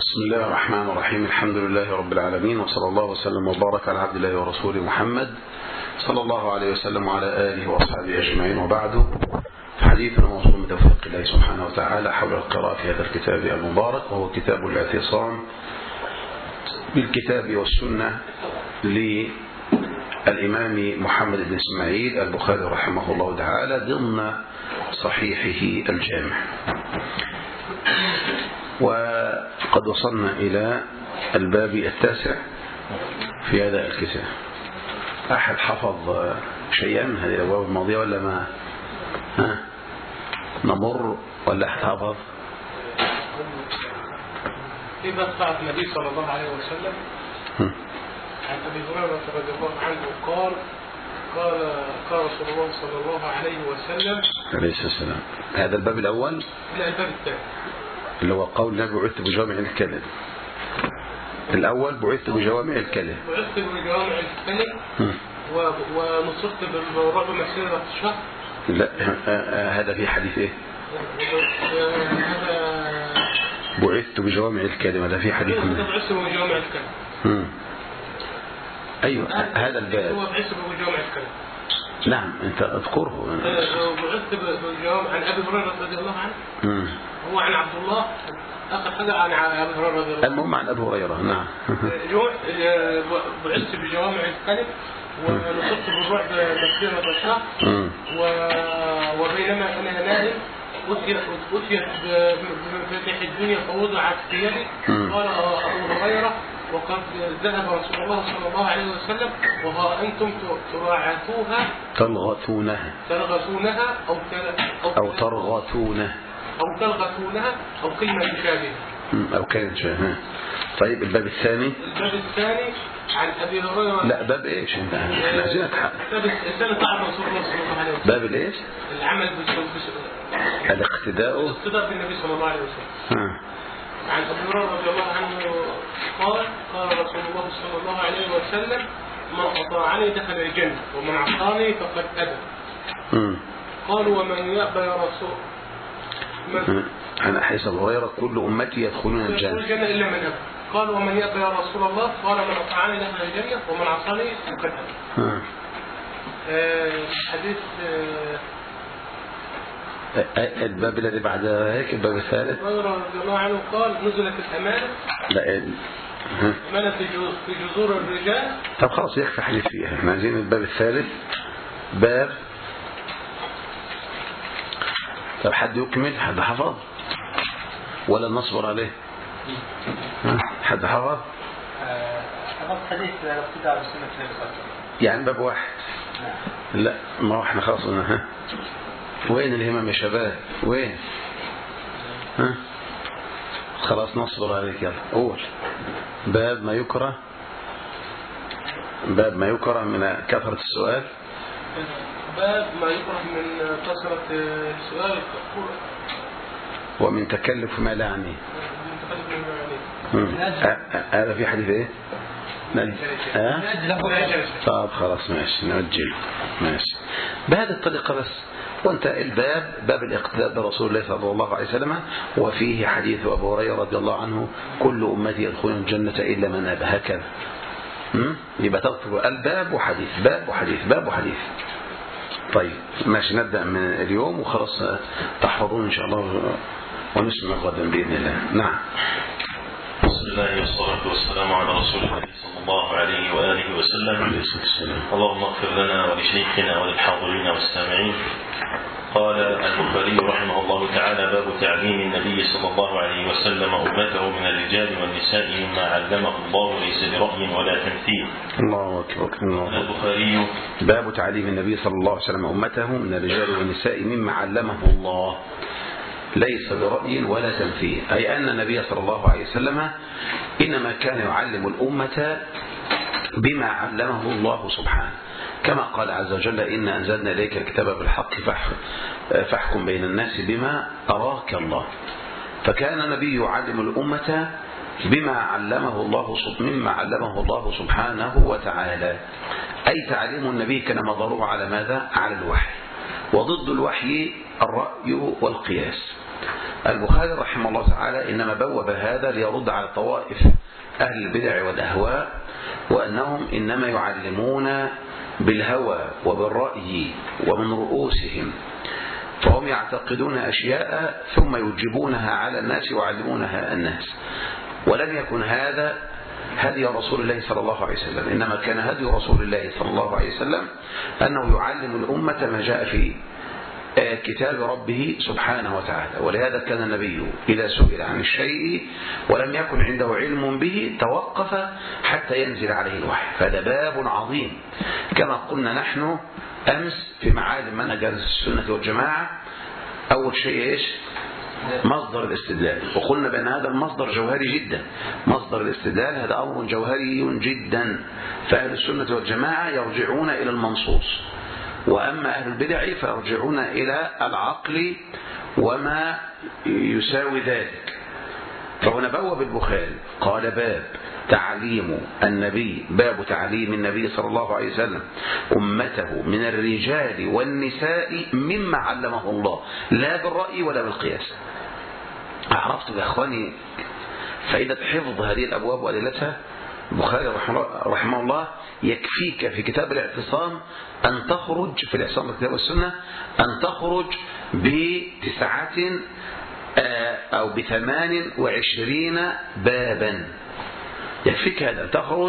بسم الله الرحمن الرحيم. الحمد لله رب العالمين، وصلى الله وسلم وبارك على عبد الله ورسوله محمد صلى الله عليه وسلم وعلى آله وأصحابه أجمعين، وبعد. حديثنا موصول من توفيق الله سبحانه وتعالى حول القراءة في هذا الكتاب المبارك، وهو كتاب الاعتصام بالكتاب والسنة للإمام محمد بن إسماعيل البخاري رحمه الله تعالى ضمن صحيحه الجامع. وقد وصلنا إلى الباب التاسع في هذا الكتاب. أحد حفظ شيئا من هذه الأبواب الماضية ولا ما نمر، ولا أحد حفظ؟ في بقى النبي صلى الله عليه وسلم عن أبي هريرة رضي الله عنه قال رسول الله صلى الله عليه وسلم عليه السلام. هذا الباب الأول؟ لا، الباب الثاني اللي هو قول النبي بعثت بجوامع الكلم. الأول بعثت بجوامع الكلم، بعثت بجوامع الكلم ونصرت بالرعب مسيرة شهر. لا، هذا في حديث ايه؟ هذا بعثت بجوامع الكلم، هذا في حديث بعثت بجوامع الكلم. أيوة، هذا الباب هو بعثت بجوامع الكلم. نعم، أنت أذكره. بعثت بجوامع عن أبي هريرة رضي الله عنه. هو عن عبد الله، آخر حاجة عن أبي هريرة رضي الله عنه. المهم عن أبي هريرة. نعم. بعثت بجوامع الكلم ونصرت بالرعب مسيرة شهر. وبينما أنا نائم أتيت بمفاتيح الدنيا فوضعت في يدي. قال أبو هريرة: وقد ذهب رسول الله صلى الله عليه وسلم وها أنتم ترغثونها أو كلمة مشابهة. طيب، الباب الثاني عن أبي هريرة. لا، باب إيش؟ احنا عايزين باب الثاني طاعة رسول الله صلى الله عليه وسلم. باب الإيش؟ العمل الاقتداء بالنبي صلى الله عليه وسلم. عن أبي هريرة رضي الله عنه قال رسول الله صلى الله عليه وسلم: من أطاعني دخل الجنة ومن عصاني فقد أبى. قالوا: ومن يأبى يا رسول؟ أنا حيث أبو هريرة كل أمتي يدخلون الجنة إلا من أبى. قالوا: ومن يأبى يا رسول الله؟ قال: من أطاعني دخل الجنة ومن عصاني فقد أبى. حديث الباب الذي بعد هيك، الباب الثالث. أبو هريرة رضي الله عنه قال: نزلت الأمانة. لا، أمانة في جذور الرجال. طب خلاص، يكفي حديث فيها. احنا عايزين الباب الثالث. باب. طب حد يكمل؟ حد حفظ ولا نصبر عليه؟ حد حفظ؟ حفظ حديث الاقتداء بسنة النبي صلى الله عليه وسلم. يعني باب واحد؟ لا، ما احنا خلاص قلنا. وين الهمم يا شباب؟ وين؟ خلاص نصبر عليك. يلا قول. باب ما يكره من كثرة السؤال. باب ما يكره من كثرة السؤال ومن تكلف ما لا يعنيه. هذا في حديث ايه؟ طب خلاص، ماشي، نأجل. ماشي بهذه الطريقة بس. وانت الباب باب الاقتداء برسول الله صلى الله عليه وسلم، وفيه حديث أبو هريرة رضي الله عنه: كل أمتي يدخلون الجنة إلا من أبى. هكذا. يبقى تكتب الباب وحديث، باب وحديث، باب وحديث. طيب ماشي، نبدأ من اليوم وخلاص تحفظون إن شاء الله، ونسمع غدا بإذن الله. نعم. بسم الله والصلاة والسلام على رسول الله صلى الله عليه وآله وسلم. اللهم اغفر لنا ولشيخنا وللحاضرين والسامعين. قال البخاري رحمه الله تعالى: باب تعليم النبي صلى الله عليه وسلم أمته من الرجال والنساء مما علمه الله ليس برأي ولا تمثيل. الله أكبر. البخاري باب تعليم النبي صلى الله عليه وسلم أمته من الرجال والنساء مما علمه الله ليس برأي ولا تمثيل، أي أن النبي صلى الله عليه وسلم إنما كان يعلم الأمة بما علمه الله سبحانه، كما قال عز وجل: إن أنزلنا إليك الكتاب بالحق فاحكم بين الناس بما أراك الله. فكان النبي يعلم الأمة بما علمه الله سبحانه وتعالى، أي تعليم النبي كان مضروع على ماذا؟ على الوحي. وضد الوحي الرأي والقياس. البخاري رحمه الله تعالى إنما بوب هذا ليرد على طوائف أهل البدع والأهواء، وأنهم إنما يعلمون بالهوى وبالرأي ومن رؤوسهم، فهم يعتقدون أشياء ثم يوجبونها على الناس ويعلمونها الناس. ولم يكن هذا هدي رسول الله صلى الله عليه وسلم، إنما كان هدي رسول الله صلى الله عليه وسلم أنه يعلم الأمة ما جاء في كتاب ربه سبحانه وتعالى. ولهذا كان النبي إذا سئل عن الشيء ولم يكن عنده علم به توقف حتى ينزل عليه الوحي، فهذا باب عظيم. كما قلنا نحن أمس في معالم منهج السنة والجماعة، أول شيء إيش؟ مصدر الاستدلال، وقلنا بأن هذا المصدر جوهري جدا. مصدر الاستدلال هذا أمر جوهري جدا، فأهل السنة والجماعة يرجعون إلى المنصوص، وأما أهل البدع فيرجعون إلى العقل وما يساوي ذلك. فهنا بوب البخاري قال باب تعليم النبي، باب تعليم النبي صلى الله عليه وسلم أمته من الرجال والنساء مما علمه الله، لا بالرأي ولا بالقياس. عرفتوا يا أخواني فائدة حفظ هذه الأبواب وأدلتها؟ البخاري رحمه الله يكفيك في كتاب الاعتصام أن تخرج في الاعتصام بالكتاب والسنة أن تخرج ب9 أو ب28 بابا. يكفيك هذا، تخرج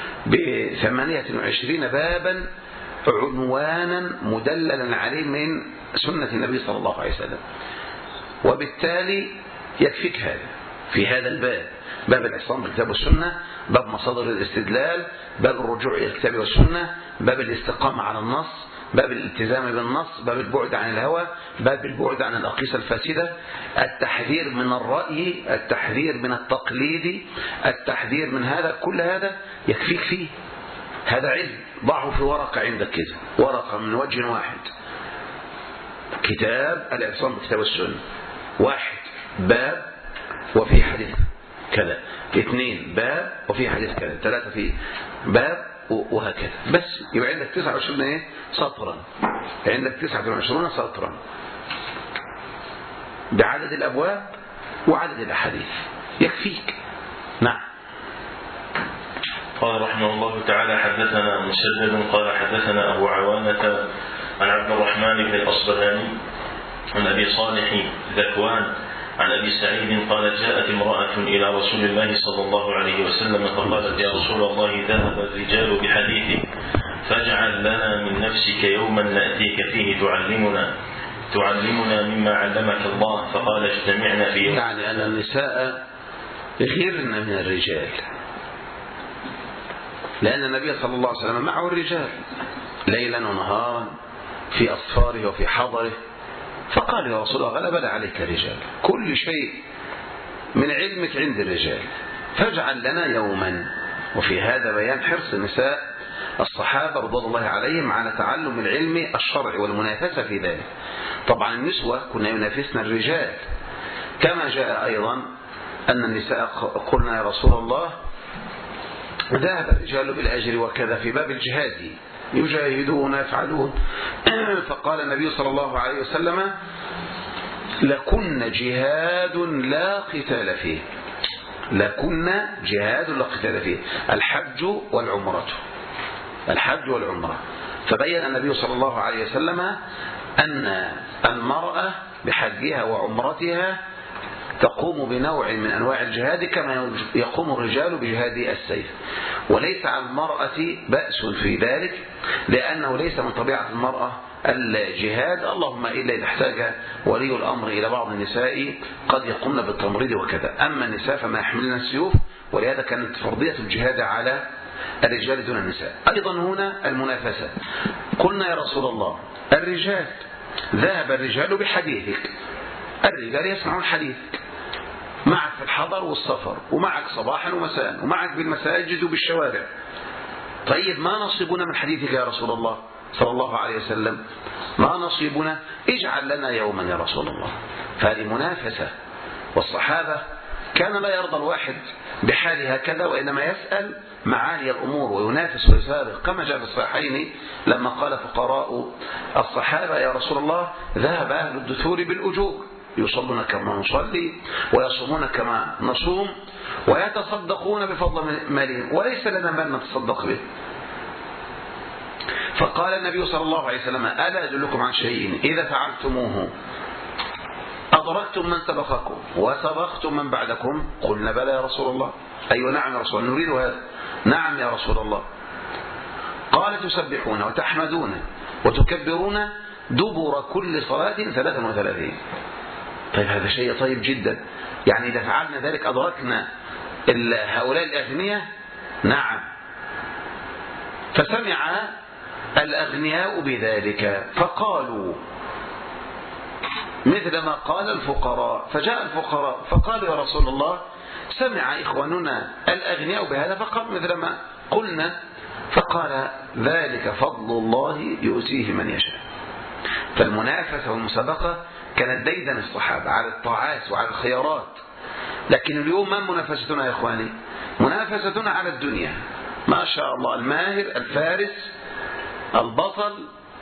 ب28 بابا عنوانا مدللا عليه من سنة النبي صلى الله عليه وسلم. وبالتالي يكفيك هذا في هذا الباب، باب الاعتصام بالكتاب والسنة، باب مصادر الاستدلال، باب الرجوع إلى الكتاب والسنة، باب الاستقامة على النص، باب الالتزام بالنص، باب البعد عن الهوى، باب البعد عن الأقيسة الفاسدة، التحذير من الرأي، التحذير من التقليد، التحذير من هذا. كل هذا يكفيك فيه. هذا علم ضعه في ورقة عندك كده، ورقة من وجه واحد، كتاب الاعتصام بالكتاب والسنة، 1 باب وفي حديث كذا، 2 باب وفي حديث كذا، 3 في باب، وهكذا. بس يبقى عندك 29 سطرا، عندك 29 سطرا بعدد الأبواب وعدد الأحاديث، يكفيك. نعم. قال رحمه الله تعالى حدثنا مسدد قال حدثنا أبو عوانة عن عبد الرحمن بن الأصبهاني عن أبي صالح ذكوان عن أبي سعيد قال جاءت امرأة إلى رسول الله صلى الله عليه وسلم فقالت يا رسول الله ذهب الرجال بحديثك فاجعل لنا من نفسك يوما نأتيك فيه تعلمنا مما علمك الله. فقال اجتمعنا في يوم. يعني أن النساء غيرن من الرجال، لأن النبي صلى الله عليه وسلم معه الرجال ليلا ونهارا في أصفاره وفي حضره، فقال يا رسول الله غلبنا عليك الرجال، كل شيء من علمك عند الرجال، فاجعل لنا يوما. وفي هذا بيان حرص النساء الصحابة رضي الله عليهم على تعلم العلم الشرعي والمنافسة في ذلك. طبعا النسوة كنا ينافسن الرجال، كما جاء أيضا أن النساء قلنا يا رسول الله ذهب الرجال بالأجر وكذا في باب الجهاد يجاهدون يفعلون، فقال النبي صلى الله عليه وسلم لكن جهاد لا قتال فيه، لكن جهاد لا قتال فيه، الحج والعمرة، الحج والعمرة. فبين النبي صلى الله عليه وسلم أن المرأة بحجها وعمرتها تقوم بنوع من أنواع الجهاد كما يقوم الرجال بجهاد السيف، وليس على المرأة بأس في ذلك، لأنه ليس من طبيعة المرأة الجهاد، اللهم إلا إذا احتاج ولي الأمر إلى بعض النساء قد يقومن بالتمريض وكذا. أما النساء فما يحملن السيوف، ولهذا كانت فرضية الجهاد على الرجال دون النساء. أيضا هنا المنافسة، قلنا يا رسول الله الرجال ذهب الرجال بحديثك، الرجال يسمعون حديثك معك في الحضر والسفر، ومعك صباحا ومساء، ومعك بالمساجد وبالشوارع. طيب ما نصيبنا من حديثك يا رسول الله صلى الله عليه وسلم؟ ما نصيبنا؟ اجعل لنا يوما يا رسول الله. فهذه منافسة، والصحابة كان لا يرضى الواحد بحال هكذا، وإنما يسأل معالي الأمور وينافس ويسابق، كما جاء في الصحيحين لما قال فقراء الصحابة يا رسول الله ذهب أهل الدثور بالأجور، يصلون كما نصلي ويصومون كما نصوم ويتصدقون بفضل مالهم وليس لنا مال نتصدق به. فقال النبي صلى الله عليه وسلم ألا أدلكم عن شيء إذا فعلتموه أدركتم من سبقكم وسبقتم من بعدكم؟ قلنا بلى يا رسول الله. أيوة نعم يا رسول الله، نريد هذا. نعم يا رسول الله. قال تسبحون وتحمدون وتكبرون دبر كل صلاة 33. طيب هذا شيء طيب جدا، يعني إذا فعلنا ذلك أدركنا هؤلاء الأغنياء. نعم. فسمع الأغنياء بذلك فقالوا مثل ما قال الفقراء، فجاء الفقراء فقالوا يا رسول الله سمع إخواننا الأغنياء بهذا فقال مثل ما قلنا، فقال ذلك فضل الله يؤتيه من يشاء. فالمنافسة والمسابقة كانت ديدن الصحابة على الطاعات وعلى الخيارات، لكن اليوم من منافستنا يا إخواني؟ منافستنا على الدنيا. ما شاء الله، الماهر الفارس البطل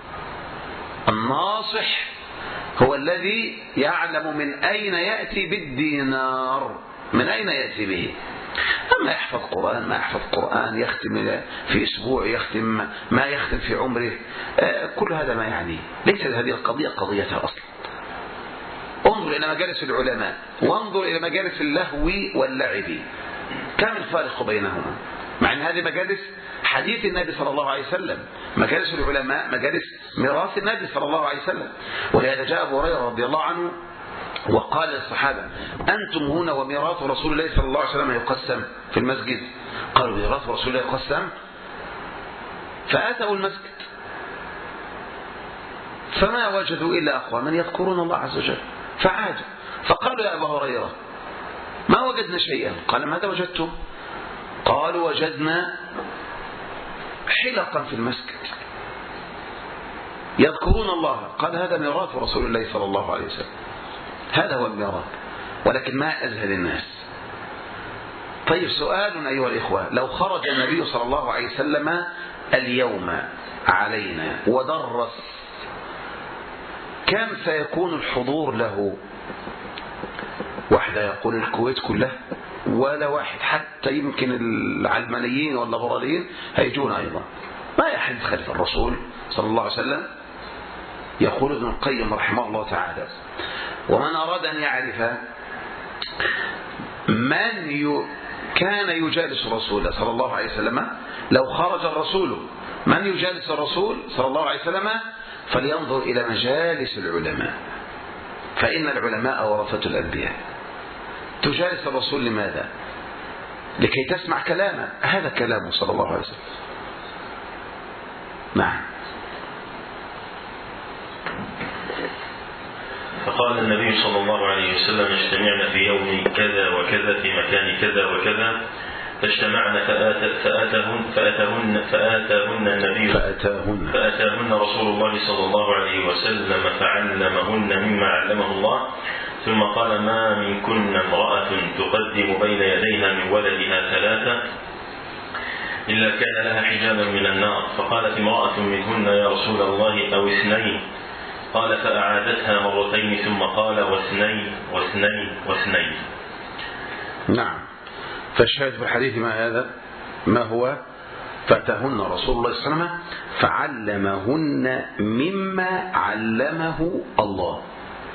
الناصح هو الذي يعلم من أين يأتي بالدينار، من أين يأتي به. أما يحفظ قرآن ما يحفظ قرآن، يختم في أسبوع، يختم ما يختم في عمره، كل هذا ما يعني. ليست هذه القضية قضيتها أصلا. انظر إلى مجالس العلماء وانظر إلى مجالس اللهو واللعب، كم الفارق بينهما، مع أن هذه مجالس حديث النبي صلى الله عليه وسلم. مجالس العلماء مجالس ميراث النبي صلى الله عليه وسلم. ولهذا جاء أبو هريرة رضي الله عنه وقال للصحابة أنتم هنا وميراث رسول الله صلى الله عليه وسلم يقسم في المسجد. قالوا ميراث رسول الله يقسم؟ فأتوا المسجد فما وجدوا إلا أقواما يذكرون الله عز وجل، فعادوا فقالوا يا أبا هريرة ما وجدنا شيئا. قال ماذا وجدتم؟ قالوا وجدنا حلقا في المسجد يذكرون الله. قال هذا ميراث رسول الله صلى الله عليه وسلم، هذا هو الميراث، ولكن ما أزهد الناس. طيب سؤال أيها الإخوة، لو خرج النبي صلى الله عليه وسلم اليوم علينا ودرس، كم سيكون الحضور له؟ واحدة يقول الكويت كلها ولا واحد، حتى يمكن العلمانيين والليبراليين هيجون أيضا. ما يحد خلف الرسول صلى الله عليه وسلم. يقول ابن القيم رحمه الله تعالى ومن أراد أن يعرف من كان يجالس الرسول صلى الله عليه وسلم، لو خرج الرسول من يجالس الرسول صلى الله عليه وسلم فلينظر إلى مجالس العلماء، فإن العلماء ورثة الأنبياء. تجالس الرسول لماذا؟ لكي تسمع كلامه، هذا كلامه صلى الله عليه وسلم. نعم. فقال النبي صلى الله عليه وسلم اجتمعنا في يوم كذا وكذا في مكان كذا وكذا، فاجتمعنا فأتاهن رسول الله صلى الله عليه وسلم فعلمهن مما علمه الله، ثم قال ما منكن امرأة تقدم بين يديها من ولدها 3 إلا كان لها حجابا من النار. فقالت امرأة منهن يا رسول الله أو 2، قال فأعادتها 2 ثم قال 2. نعم. فالشاهد في الحديث ما هذا؟ ما هو؟ فأتاهن رسول الله صلى الله عليه وسلم فعلمهن مما علمه الله.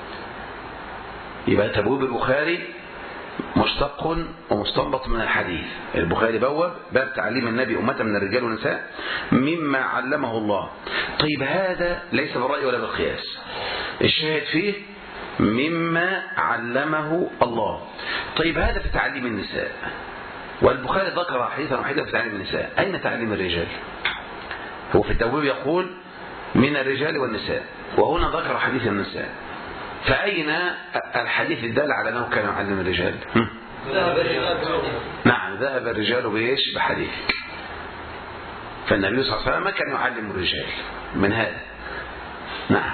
يبقى تبويب البخاري مشتق ومستنبط من الحديث. البخاري بواب باب تعليم النبي أمته من الرجال والنساء مما علمه الله. طيب هذا ليس بالرأي ولا بالقياس، الشاهد فيه مما علمه الله. طيب هذا في تعليم النساء، والبخاري ذكر حديثا وحيدا في تعليم النساء. أين تعليم الرجال؟ هو في التبويب يقول من الرجال والنساء، وهنا ذكر حديث النساء. فأين الحديث الدال على أنه كان يعلم الرجال؟ نعم، ذهب الرجال بإيش؟ بحديثك. فالنبي صلى الله عليه وسلم كان يعلم الرجال من هذا. نعم.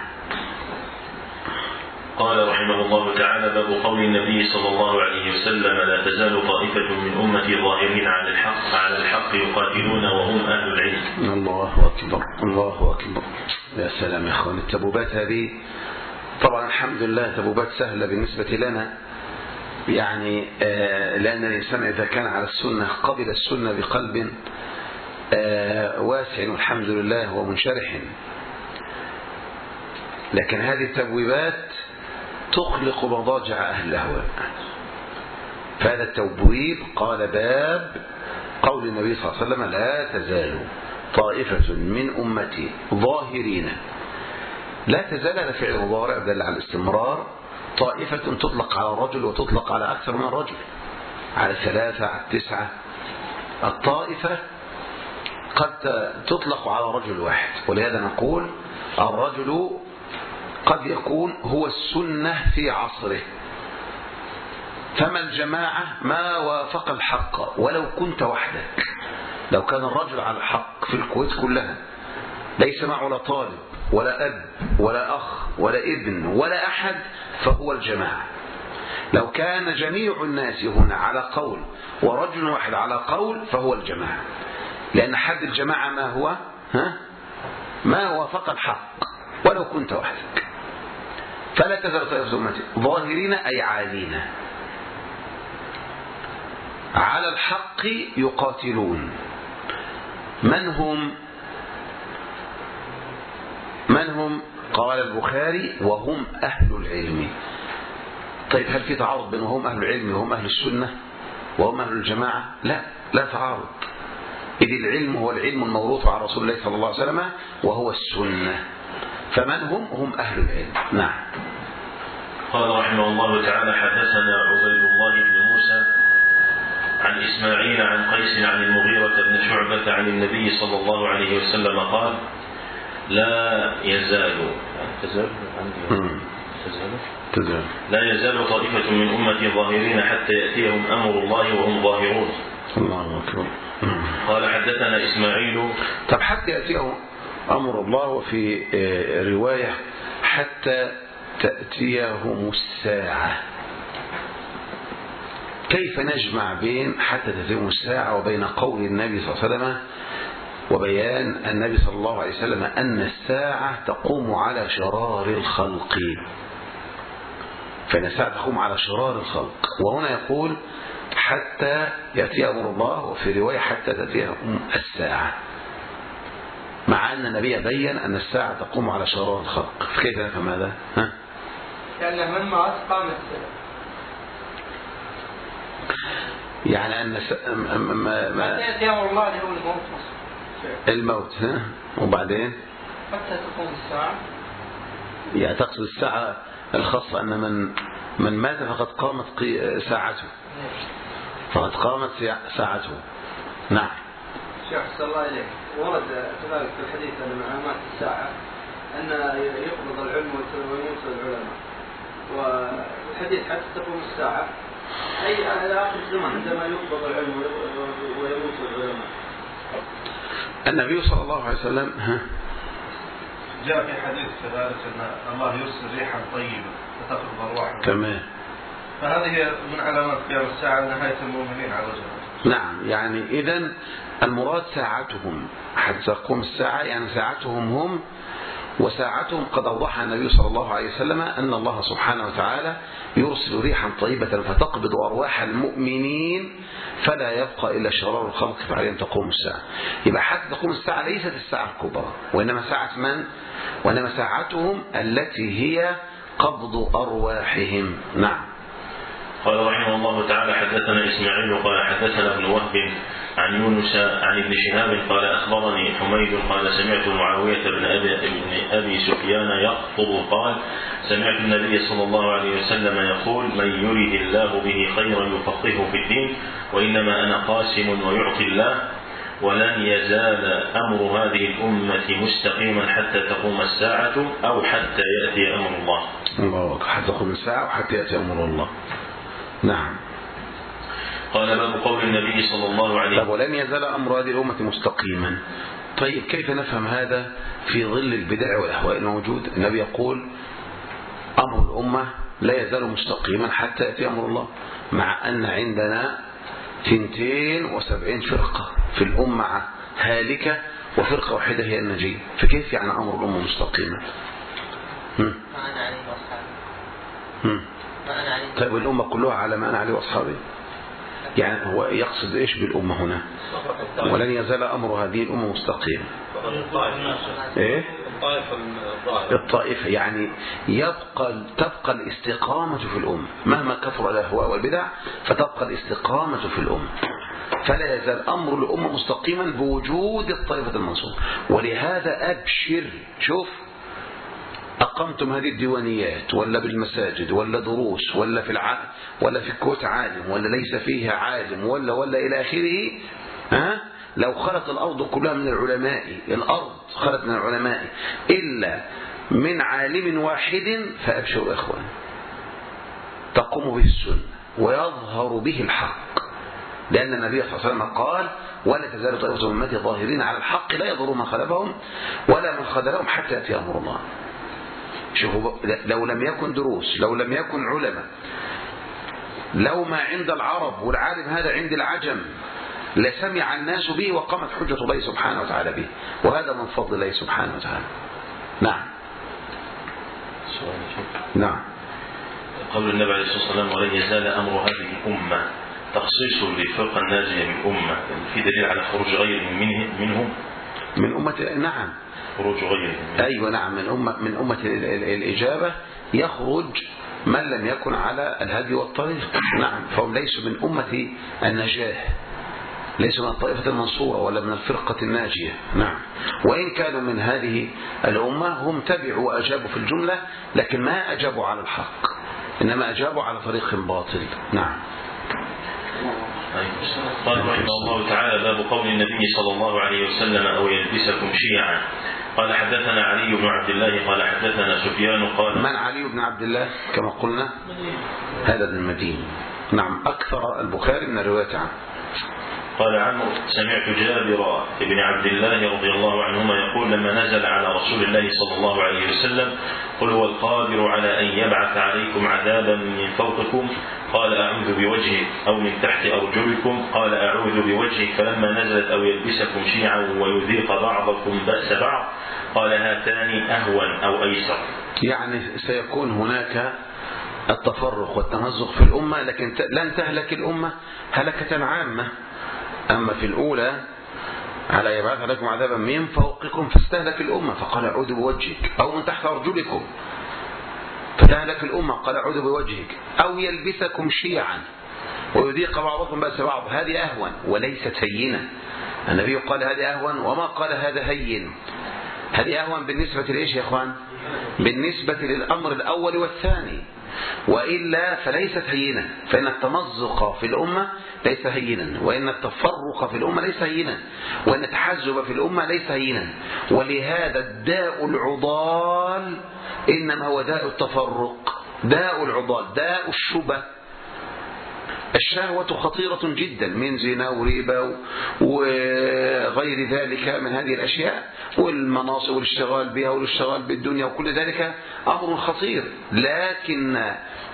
قال رحمه الله تعالى باب قول النبي صلى الله عليه وسلم لا تزال طائفة من أمتي ظاهرين على الحق يقاتلون وهم أهل العلم. الله أكبر، الله أكبر. يا سلام يا أخوان، التبوبات هذه طبعا الحمد لله تبوبات سهلة بالنسبة لنا، يعني لأن الإنسان إذا كان على السنة قبل السنة بقلب واسع والحمد لله ومنشرح. لكن هذه التبويبات تقلق مضاجع أهل الأهواء. فهذا التبويب قال باب قول النبي صلى الله عليه وسلم: لا تزال طائفة من أمتي ظاهرين. لا تزال هذا فعل مضارع دل على الاستمرار. طائفة تطلق على رجل وتطلق على أكثر من رجل، على 3 على 9. الطائفة قد تطلق على رجل واحد، ولهذا نقول الرجل قد يكون هو السنة في عصره. فما الجماعة ما وافق الحق ولو كنت وحدك. لو كان الرجل على الحق في الكويت كلها ليس معه لا طالب ولا أب ولا أخ ولا ابن ولا أحد فهو الجماعة. لو كان جميع الناس هنا على قول ورجل واحد على قول فهو الجماعة، لأن حد الجماعة ما هو؟ ما وافق الحق ولو كنت وحدك. فلا تزال طائفة أمتي ظاهرين أي عالين على الحق يقاتلون. من هم؟ قال البخاري: وهم أهل العلم. طيب هل في تعارض بين وهم أهل العلم وهم أهل السنة وهم أهل الجماعة؟ لا تعارض. إذ العلم هو العلم الموروث عن رسول الله صلى الله عليه وسلم وهو السنة. فمن هم أهل العلم. نعم. قال رحمه الله تعالى: حدثنا عبيد الله بن موسى عن إسماعيل عن قيس عن المغيرة بن شعبة عن النبي صلى الله عليه وسلم قال: لا يزال طائفة من أمتي ظاهرين حتى يأتيهم أمر الله وهم ظاهرون. الله أكبر. قال حدثنا إسماعيل. طب حتى يأتيهم أمر الله، وفي رواية حتى تأتيهم الساعة. كيف نجمع بين حتى تأتيهم الساعة وبين قول النبي صلى الله عليه وسلم وبيان النبي صلى الله عليه وسلم أن الساعة تقوم على شرار الخلق؟ فإن الساعة تقوم على شرار الخلق، وهنا يقول حتى يأتي أمر الله، وفي رواية حتى تأتيهم الساعة، مع أن النبي بين أن الساعة تقوم على شرار الخلق. فكيف نفهم هذا؟ يعني من ما قامت الساعة، يعني أن ما يأتي أمر الله اللي هو الموت. وبعدين حتى تقوم الساعة، يعني تقصد الساعة الخاصة أن من مات فقد قامت ساعته، نعم. شيخ صلى الله عليه ورد كذلك في الحديث أن من علامات الساعة أن يقبض العلم ويموت العلماء، والحديث حتى تقوم الساعة أي على آخر الزمان عندما يقبض العلم ويموت العلماء. النبي صلى الله عليه وسلم جاء في حديث كذلك أن الله يرسل ريحا طيبة فتقبض أرواحهم. تمام. فهذه من علامات قيام الساعة نهاية المؤمنين على وجه. نعم، يعني إذن المراد ساعتهم حتى تقوم الساعة، يعني ساعتهم هم، وساعتهم قد أوضحها النبي صلى الله عليه وسلم أن الله سبحانه وتعالى يرسل ريحا طيبة فتقبض أرواح المؤمنين فلا يبقى إلا شرار الخلق فعليهم تقوم الساعة. يبقى حتى تقوم الساعة ليست الساعة الكبرى، وإنما ساعة من؟ وإنما ساعتهم التي هي قبض أرواحهم. نعم. قال رحمه الله تعالى: حدثنا إسماعيل قال حدثنا ابن وهب عن يونس عن ابن شهاب قال أخبرني حميد قال سمعت معاوية بن أبي سفيان يخطب قال: سمعت النبي صلى الله عليه وسلم يقول: من يريد الله به خيرا يفقهه في الدين، وإنما أنا قاسم ويعطي الله، ولن يزال أمر هذه الأمة مستقيما حتى تقوم الساعة أو حتى يأتي أمر الله. الله أكبر. حتى تقوم الساعة وحتى يأتي أمر الله. نعم. قال: باب قول النبي صلى الله عليه وسلم: ولن يزال أمر هذه الأمة مستقيما. طيب كيف نفهم هذا في ظل البدع والأهواء الموجود؟ النبي يقول أمر الأمة لا يزال مستقيما حتى يأتي أمر الله، مع أن عندنا 72 فرقة في الأمة هالكة وفرقة واحدة هي النجية. فكيف يعني أمر الأمة مستقيما؟ معنى طيب الأمة كلها على ما أنا عليه وأصحابي، يعني هو يقصد إيش بالأمة هنا؟ ولن يزال أمر هذه الأمة مستقيم. إيه؟ الطائفة يعني تبقى الاستقامة في الأمة مهما كثر الأهواء والبدع، فتبقى الاستقامة في الأمة، فلا يزال أمر الأمة مستقيما بوجود الطائفة المنصورة. ولهذا أبشر، شوف أقمتم هذه الديوانيات ولا بالمساجد ولا دروس ولا في الكوت عالم ولا ليس فيها عالم ولا إلى آخره، لو خلت الأرض كلها من العلماء، الأرض خلت من العلماء إلا من عالم واحد، فأبشروا إخوان تقوم به السنة ويظهر به الحق، لأن النبي صلى الله عليه وسلم قال: ولا تزال طائفة من أمتي ظاهرين على الحق لا يضر من خالفهم ولا من خذلهم حتى يأتي أمر الله. شوفوا، لو لم يكن دروس، لو لم يكن علماء، لو ما عند العرب والعالم هذا عند العجم، لسمع الناس به وقامت حجة الله سبحانه وتعالى به، وهذا من فضل الله سبحانه وتعالى. نعم. نعم. قول النبي عليه الصلاة والسلام: ولن يزال أمر هذه الأمة، تخصيص للفرقة الناجية من أمة، في دليل على خروج غيرهم منهم من أمة. نعم، خروج غيرهم. أيوة نعم، من أمة الإجابة يخرج من لم يكن على الهدي والطريق. نعم، فهم ليسوا من أمة النجاة، ليسوا من الطائفة المنصورة ولا من الفرقة الناجية. نعم، وإن كانوا من هذه الأمة هم تبعوا وأجابوا في الجملة، لكن ما أجابوا على الحق، إنما أجابوا على طريق باطل. نعم. قال رحمه الله تعالى: باب قول النبي صلى الله عليه وسلم: أو يلبسكم شيعا. قال: حدثنا علي بن عبد الله قال حدثنا سفيان قال. من علي بن عبد الله كما قلنا؟ هذا المديني. نعم، أكثر البخاري من الرواية عنه. قال عمرو: سمعت جابر بن عبد الله رضي الله عنهما يقول: لما نزل على رسول الله صلى الله عليه وسلم: قل هو القادر على أن يبعث عليكم عذابا من فوقكم، قال: أعوذ بوجهك، أو من تحت أرجلكم، قال: أعوذ بوجهك، فلما نزلت: أو يلبسكم شيعا ويذيق بعضكم بأس بعض، قال: هاتان أهون أو أيسر. يعني سيكون هناك التفرق والتمزق في الأمة، لكن لن تهلك الأمة هلكة عامة. أما في الأولى على يبعث عليكم عذابا من فوقكم فاستهلك الأمة، فقال: أعوذ بوجهك، أو من تحت أرجلكم فتهلك الأمة، قال: أعوذ بوجهك، أو يلبسكم شيعا ويذيق بعضكم بأس بعض، هذه أهون وليست هينة. النبي قال هذه أهون، وما قال هذا هين. هذه أهون بالنسبة لإيش يا أخوان؟ بالنسبة للأمر الأول والثاني، وإلا فليست هينة، فإن التمزق في الأمة ليس هينا، وإن التفرق في الأمة ليس هينا، وإن التحزب في الأمة ليس هينا. ولهذا الداء العضال إنما هو داء التفرق، داء العضال، داء الشبه. الشهوة خطيرة جدا من زنا وريبة وغير ذلك من هذه الأشياء، والمناصب والاشتغال بها والاشتغال بالدنيا وكل ذلك أمر خطير. لكن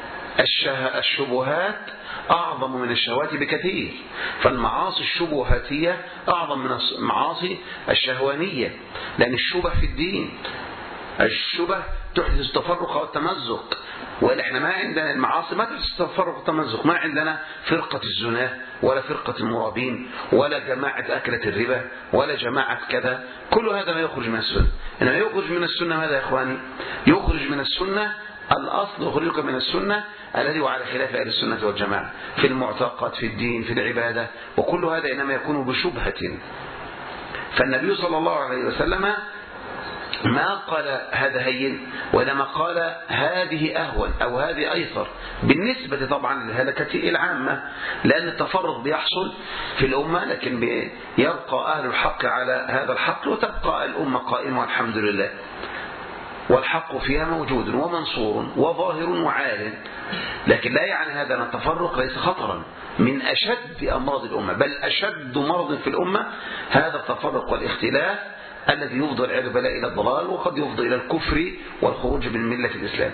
الشبهات أعظم من الشهوات بكثير، فالمعاصي الشبهاتية أعظم من المعاصي الشهوانية، لأن الشبه في الدين، الشبه تحدث التفرق والتمزق، وإحنا ما عندنا المعاصي ما تحدث التفرق والتمزق. ما عندنا فرقة الزنا ولا فرقة المرابين ولا جماعة أكلة الربا ولا جماعة كذا، كل هذا ما يخرج من السنة. إنما يخرج من السنة ماذا يا إخواني؟ يخرج من السنة الأصل، يخرجك من السنة الذي هو على خلاف أهل السنة والجماعة في المعتقد، في الدين، في العبادة، وكل هذا إنما يكون بشبهة. فالنبي صلى الله عليه وسلم ما قال هذا هين، وإنما قال هذه أهون أو هذه أيسر، بالنسبة طبعا للهلكة العامة، لأن التفرق بيحصل في الأمة، لكن يبقى أهل الحق على هذا الحق، وتبقى الأمة قائمة والحمد لله، والحق فيها موجود ومنصور وظاهر وعال. لكن لا يعني هذا أن التفرق ليس خطرا، من أشد أمراض الأمة، بل أشد مرض في الأمة هذا التفرق والاختلاف الذي يفضي العياذ بالله إلى الضلال، وقد يفضي إلى الكفر والخروج من ملة الإسلام.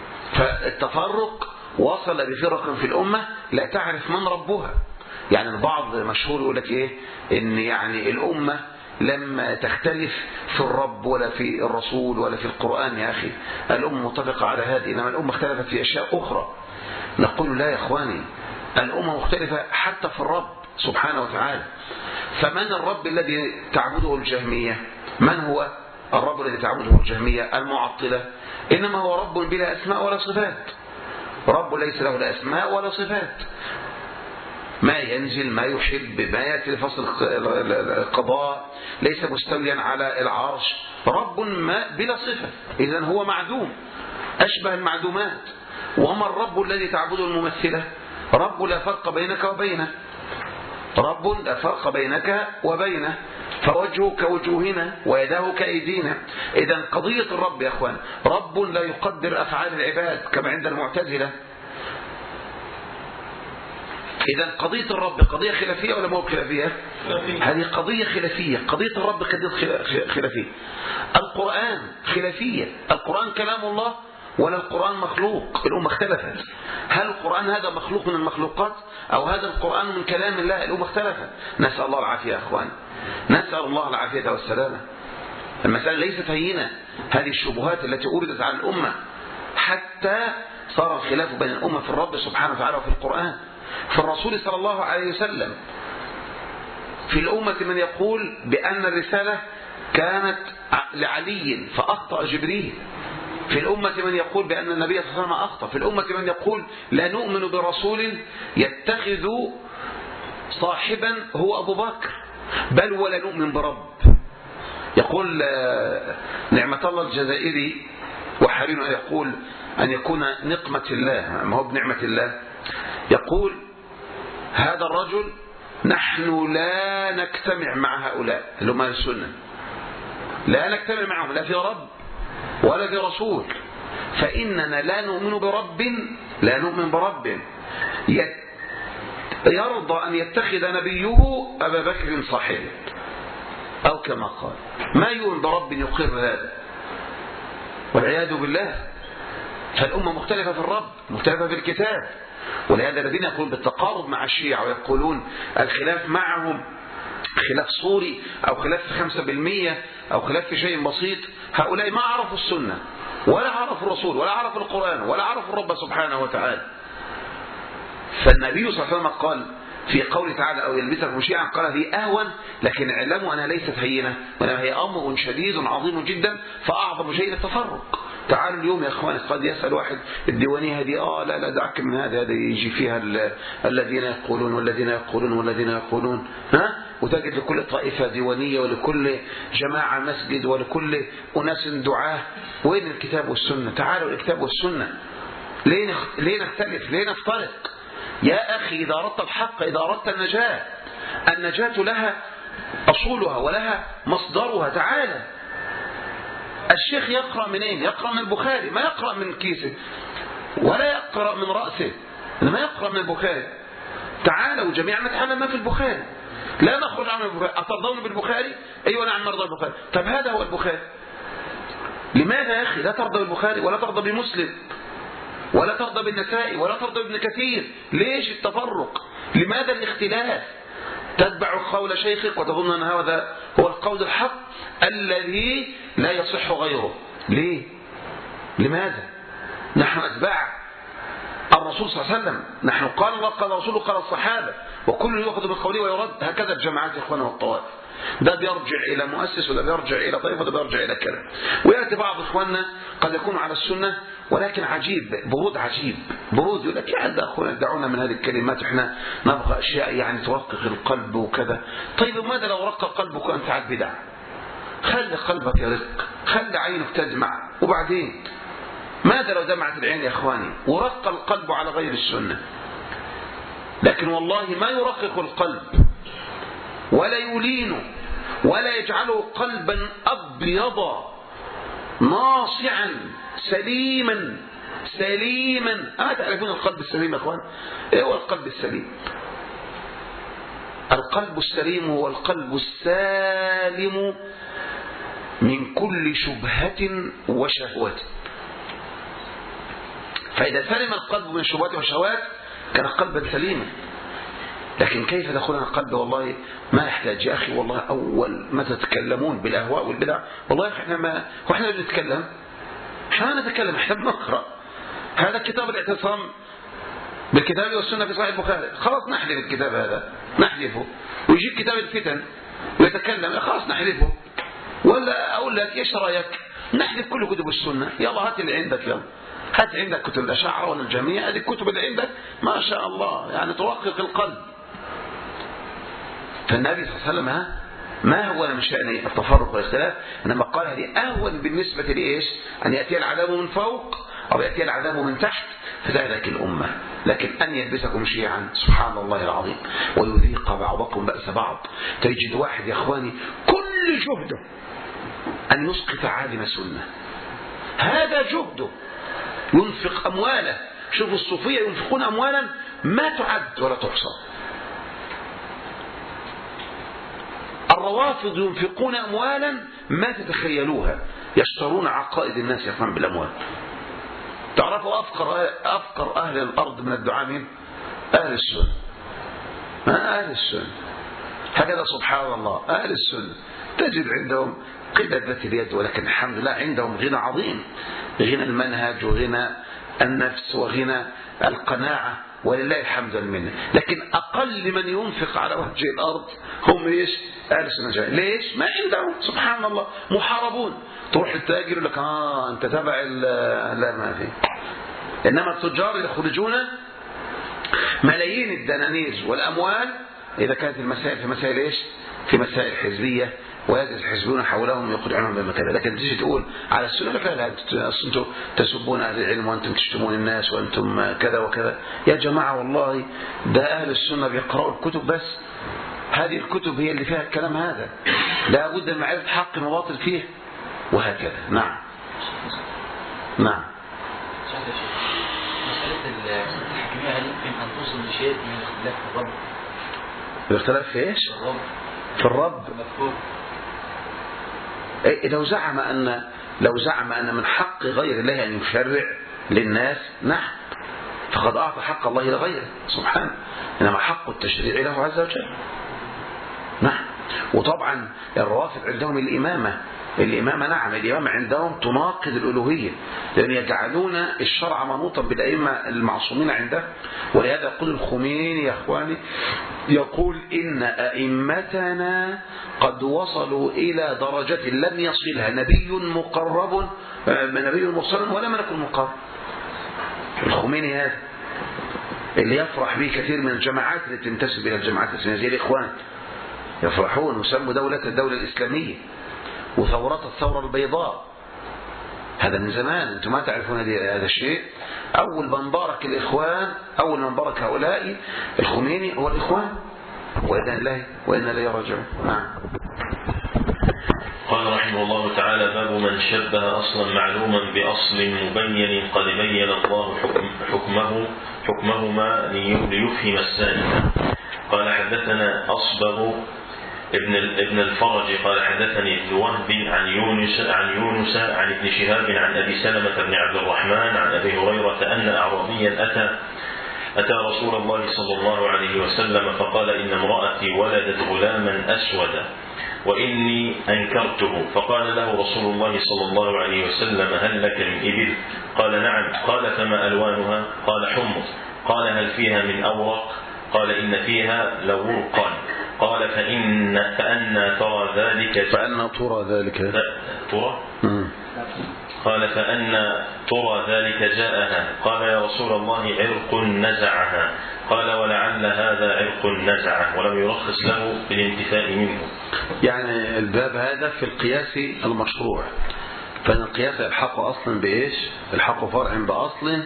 فالتفرق وصل بفرق في الأمة لا تعرف من ربها. يعني البعض مشهور يقول لك إيه، إن يعني الأمة لم تختلف في الرب ولا في الرسول ولا في القرآن يا أخي، الأمة متفقة على هذه، إنما الأمة اختلفت في أشياء أخرى. نقول لا يا إخواني، الأمة مختلفة حتى في الرب سبحانه وتعالى. فمن الرب الذي تعبده الجهمية؟ من هو الرب الذي تعبده الجهمية المعطلة؟ إنما هو رب بلا أسماء ولا صفات، رب ليس له لا أسماء ولا صفات، ما ينزل، ما يحب، ما يأتي لفصل القضاء، ليس مستوليا على العرش، رب ما بلا صفة، إذن هو معدوم أشبه المعدومات. وما الرب الذي تعبده الممثلة؟ رب لا فرق بينك وبينه، رب لا فرق بينك وبينه، فوجهه كوجوهنا ويداه كأيدينا. إذن قضية الرب يا أخوان، رب لا يقدر أفعال العباد كما عند المعتزلة. إذن قضية الرب قضية خلافية ولا مو خلافية؟ هذه قضية خلافية، قضية الرب قضية خلافية. القرآن خلافية، القرآن كلام الله ولا القرآن مخلوق؟ الأمة اختلفت، هل القرآن هذا مخلوق من المخلوقات أو هذا القرآن من كلام الله؟ الأمة اختلفت. نسأل الله العافية يا أخوان، نسأل الله العافية والسلامة. المسألة ليست هينة، هذه الشبهات التي أوردت على الأمة حتى صار الخلاف بين الأمة في الرب سبحانه وتعالى وفي القرآن. في الرسول صلى الله عليه وسلم، في الأمة من يقول بأن الرسالة كانت لعلي فأخطأ جبريل، في الأمة من يقول بأن النبي صلى الله عليه وسلم أخطأ، في الأمة من يقول لا نؤمن برسول يتخذ صاحبا هو أبو بكر، بل ولا نؤمن برب. يقول نعمة الله الجزائري وحرينا أن يقول أن يكون نقمة الله ما هو بنعمة الله، يقول هذا الرجل نحن لا نجتمع مع هؤلاء اللي هم السنة، لا نجتمع معهم لا في رب ولا في رسول، فإننا لا نؤمن برب، لا نؤمن برب يرضى أن يتخذ نبيه أبا بكر صاحبا أو كما قال، ما يؤمن برب يقر هذا والعياذ بالله. فالأمة مختلفة في الرب، مختلفة في الكتاب. ولهذا الذين يقولون بالتقارب مع الشيعة ويقولون الخلاف معهم خلاف صوري أو خلاف في 5% أو خلاف في شيء بسيط، هؤلاء ما عرفوا السنة ولا عرفوا الرسول ولا عرفوا القرآن ولا عرفوا الرب سبحانه وتعالى. فالنبي صلى الله عليه وسلم قال في قوله تعالى أو يلبسكم شيعا، قال هذه أهون، لكن اعلموا أنها ليست هينة، وإنما هي أمر شديد عظيم جدا، فأعظم شيء التفرق. تعالوا اليوم يا اخواني قد يسأل واحد الديوانية هذه لا دعك من هذا يجي فيها الذين يقولون والذين يقولون والذين يقولون، وتجد لكل طائفة ديوانية ولكل جماعة مسجد ولكل أناس دعاة. وين الكتاب والسنة؟ تعالوا الكتاب والسنة. ليه نختلف؟ ليه نفترق؟ يا أخي إذا أردت الحق، إذا أردت النجاة لها أصولها ولها مصدرها. تعالى الشيخ يقرأ منين؟ يقرأ من البخاري، ما يقرأ من كيسه ولا يقرأ من رأسه، إنما يقرأ من البخاري. تعالوا جميعا نتعلم ما في البخاري، لا نخرج عن البخاري. أترضون بالبخاري؟ أيوة نعم نرضى بالبخاري. طب هذا هو البخاري. لماذا يا أخي لا ترضى بالبخاري ولا ترضى بمسلم ولا ترضى بالنسائي ولا ترضى بابن كثير؟ ليش التفرق؟ لماذا الاختلاف؟ تتبع قول شيخك وتظن أن هذا هو القول الحق الذي لا يصح غيره. ليه؟ لماذا؟ نحن أتباع الرسول صلى الله عليه وسلم، نحن قال الله قال رسوله قال الصحابة، وكل يأخذ بالقول ويرد. هكذا الجماعات إخوانه والطوائف، ده بيرجع إلى مؤسس وده بيرجع إلى طائفة وده بيرجع إلى كلام. ويأتي بعض إخواننا قد يكون على السنة ولكن عجيب، برود عجيب، برود يقول لك يا عند أخونا دعونا من هذه الكلمات، إحنا نبغى أشياء يعني ترقق القلب وكذا. طيب ماذا لو رق قلبك وأنت على البدع؟ خلي قلبك يرق، خلي عينك تدمع، وبعدين ماذا لو دمعت العين يا إخواني ورق القلب على غير السنة؟ لكن والله ما يرقق القلب ولا يلينه ولا يجعله قلبا أبيضا ناصعا سليما سليما. تعرفون القلب السليم يا أخوان؟ إيه هو القلب السليم؟ القلب السليم هو القلب السالم من كل شبهة وشهوة. فإذا سلم القلب من شبهات وشهوات كان قلبا سليما. لكن كيف دخلنا القلب؟ والله ما يحتاج يا أخي. والله أول ما تتكلمون بالأهواء والبدع والله احنا بنتكلم، احنا نتكلم، احنا بنقرأ هذا كتاب الاعتصام بالكتاب والسنة في صحيح البخاري، خلاص نحذف الكتاب هذا، نحذفه، ويجيب كتاب الفتن ويتكلم، خلاص نحذفه. ولا أقول لك إيش رأيك نحذف كل كتب السنة، يلا هات اللي عندك، يلا هات عندك كتب الأشاعرة ولا الجميع، هذه الكتب اللي عندك ما شاء الله يعني ترقق القلب. فالنبي صلى الله عليه وسلم ما هو من شأن التفرق والاختلاف، إنما قال هذه أهون بالنسبة لإيش؟ أن يأتي العذاب من فوق أو يأتي العذاب من تحت فتهلك الأمة. لكن أن يلبسكم شيعا سبحان الله العظيم ويذيق بعضكم بأس بعض. تجد واحد يا أخواني كل جهده أن يسقط عالم سنة، هذا جهده، ينفق أمواله. شوفوا الصوفية ينفقون أموالا ما تعد ولا تحصى. الروافض ينفقون أموالا ما تتخيلوها، يشترون عقائد الناس يا أخوان بالأموال. تعرفوا أفقر أهل الأرض من الدعاء من أهل السنة. أهل السنة هكذا سبحان الله. أهل السنة تجد عندهم قلة ذات اليد، ولكن الحمد لله عندهم غنى عظيم، غنى المنهج وغنى النفس وغنى القناعة، ولله الحمد والمنة. لكن أقل من ينفق على وجه الأرض هم إيش؟ أهل السنة. ليش؟ ما عندهم سبحان الله، محاربون. تروح التاجر يقول لك أنت تبع لا ما في. إنما التجار يخرجون ملايين الدنانير والأموال إذا كانت المسائل في مسائل إيش؟ في مسائل حزبية، ويجلس الحزبون حولهم يقنعونهم بمكانه. لكن تيجي تقول على السنة لك لا أنتم تسبون أهل العلم وأنتم تشتمون الناس وأنتم كذا وكذا. يا جماعة والله ده أهل السنة بيقرأوا الكتب بس، هذه الكتب هي اللي فيها الكلام هذا، لا بد من معرفة حق وباطل فيه وهكذا. نعم نعم. مسألة الحكمية هل يمكن أن توصل لشيء من الاختلاف في الرب؟ الاختلاف في إيش؟ في الرب. مفهوم. لو زعم أن من حق غير الله أن يشرع للناس، نعم، فقد أعطى حق الله لغيره سبحانه، إنما حق التشريع له عز وجل. نعم. وطبعا الروافض عندهم الإمامة نعم، الإمامة عندهم تناقض الألوهية، لأن يجعلون الشرع منوطا بالأئمة المعصومين عنده. ولهذا يقول الخميني يا أخواني، يقول إن أئمتنا قد وصلوا إلى درجة لم يصلها نبي مقرب، نبي مرسل ولا ملك مقرب. الخميني هذا اللي يفرح به كثير من الجماعات اللي تنتسب إلى الجماعات الإسلامية زي الإخوان، يفرحون ويسموا الدولة الإسلامية وثورة البيضاء. هذا من زمان، أنتم ما تعرفون هذا الشيء. أول من بارك الإخوان، أول من بارك هؤلاء الخميني هو الإخوان، وإنا إليه راجعون. نعم. قال رحمه الله تعالى: باب من شبه أصلا معلوما بأصل مبين قد بين الله حكمهما ليفهم السالك. قال حدثنا أصبغ ابن الفرج قال حدثني ابن وهب عن يونس عن ابن شهاب عن أبي سلمة بن عبد الرحمن عن أبي هريرة أن أعرابيا أتى رسول الله صلى الله عليه وسلم فقال: إن امرأتي ولدت غلاما أسودا وإني أنكرته. فقال له رسول الله صلى الله عليه وسلم: هل لك من إبل؟ قال: نعم. قال: فما ألوانها؟ قال: حمر. قال: هل فيها من أورق؟ قال: إن فيها لورقا. قال: فأنا ترى ذلك؟ قال: فأنا ترى ذلك جاءها؟ قال: يا رسول الله عرق نزعها. قال: ولعل هذا عرق نزعه، ولم يرخص له بالانتفاء منه. يعني الباب هذا في القياس المشروع، فإن القياس الحق أصلا بإيش؟ الحق فرع بأصل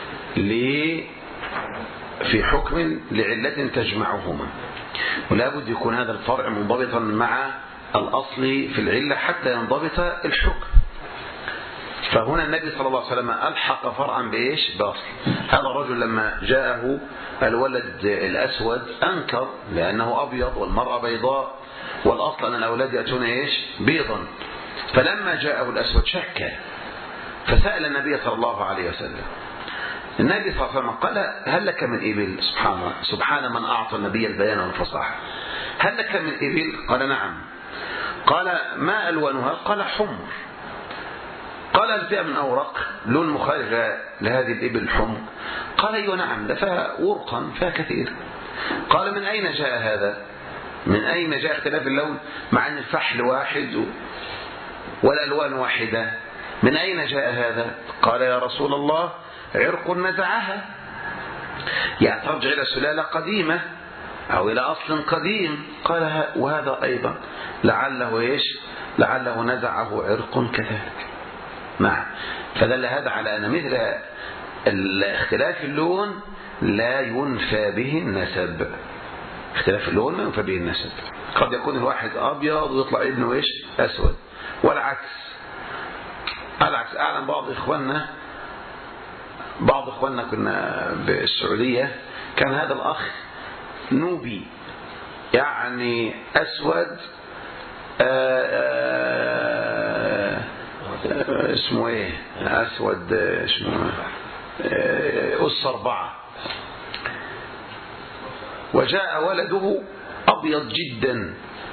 في حكم لعلة تجمعهما، ولا بد يكون هذا الفرع منضبطا مع الأصل في العلة حتى ينضبط الحكم. فهنا النبي صلى الله عليه وسلم ألحق فرعا بإيش؟ بأصل. هذا الرجل لما جاءه الولد الأسود أنكر لأنه أبيض والمرأة بيضاء، والأصل أن الأولاد يأتون إيش؟ بيضا. فلما جاءه الأسود شك، فسأل النبي صلى الله عليه وسلم النبي صلى الله عليه وسلم قال هل لك من إبل؟ سبحان من أعطى النبي البيان والفصاحة. هل لك من إبل؟ قال نعم. قال ما ألوانها؟ قال حمر. قال هل فيها من أوراق لون مخالف لهذه الإبل الحمر؟ قال أيوة نعم، ده فيها ورقا، فيها كثير. قال من أين جاء هذا؟ من أين جاء اختلاف اللون مع أن الفحل واحد والألوان واحدة؟ من أين جاء هذا؟ قال يا رسول الله عرق نزعها، يعني ترجع إلى سلالة قديمة أو إلى أصل قديم. قال وهذا أيضا لعله إيش؟ لعله نزعه عرق كذلك. نعم. فدل هذا على أن مثل اختلاف اللون لا ينفى به النسب. اختلاف اللون لا ينفى به النسب. قد يكون الواحد أبيض ويطلع ابنه إيش؟ أسود، والعكس. العكس. أعلم بعض إخواننا كنا بالسعودية، كان هذا الأخ نوبي، يعني أسود، اسمه ايه؟ أسود، اسمه أس 4. وجاء ولده أبيض جدا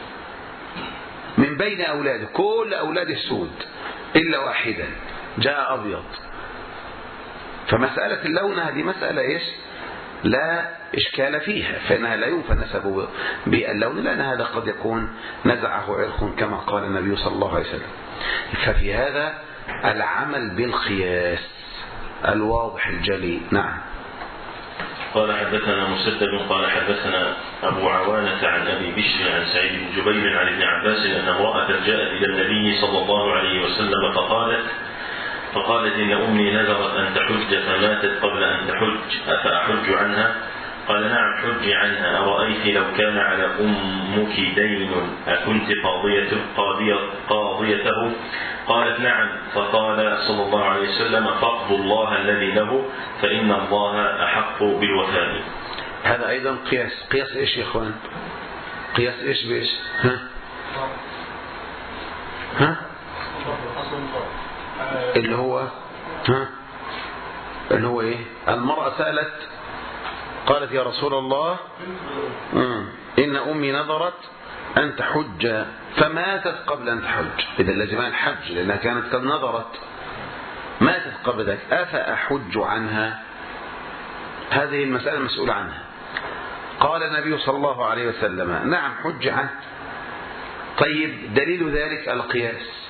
من بين أولاده، كل أولاده سود إلا واحدا جاء أبيض. فمسألة اللون هذه مسألة إيش؟ لا إشكال فيها، فإنها لا ينفى النسب باللون، لأن هذا قد يكون نزعه عرق كما قال النبي صلى الله عليه وسلم. ففي هذا العمل بالقياس الواضح الجلي. نعم. قال حدثنا مسدد قال حدثنا أبو عوانة عن أبي بشر عن سعيد بن جبير عن ابن عباس أن امرأة جاءت إلى النبي صلى الله عليه وسلم فقالت إن أمي نذرت أن تحج فماتت قبل أن تحج، أفأحج عنها؟ قال نعم حجي عنها. أرأيت لو كان على أمك دين أكنت قاضيته؟ قالت نعم. فقال صلى الله عليه وسلم فاقضوا الله الذي له فإن الله أحق بالوفاء. هذا أيضا قياس إيش يا إخوان؟ قياس إيش بإيش؟ ها؟ اللي هو إيه؟ المرأة سألت قالت يا رسول الله إن أمي نذرت أن تحج فماتت قبل أن تحج. إذا لازمان الحج لأنها كانت قد نذرت، ماتت قبل ذلك، أفأحج عنها؟ هذه المسألة مسؤول عنها. قال النبي صلى الله عليه وسلم نعم حج عنه. طيب دليل ذلك القياس.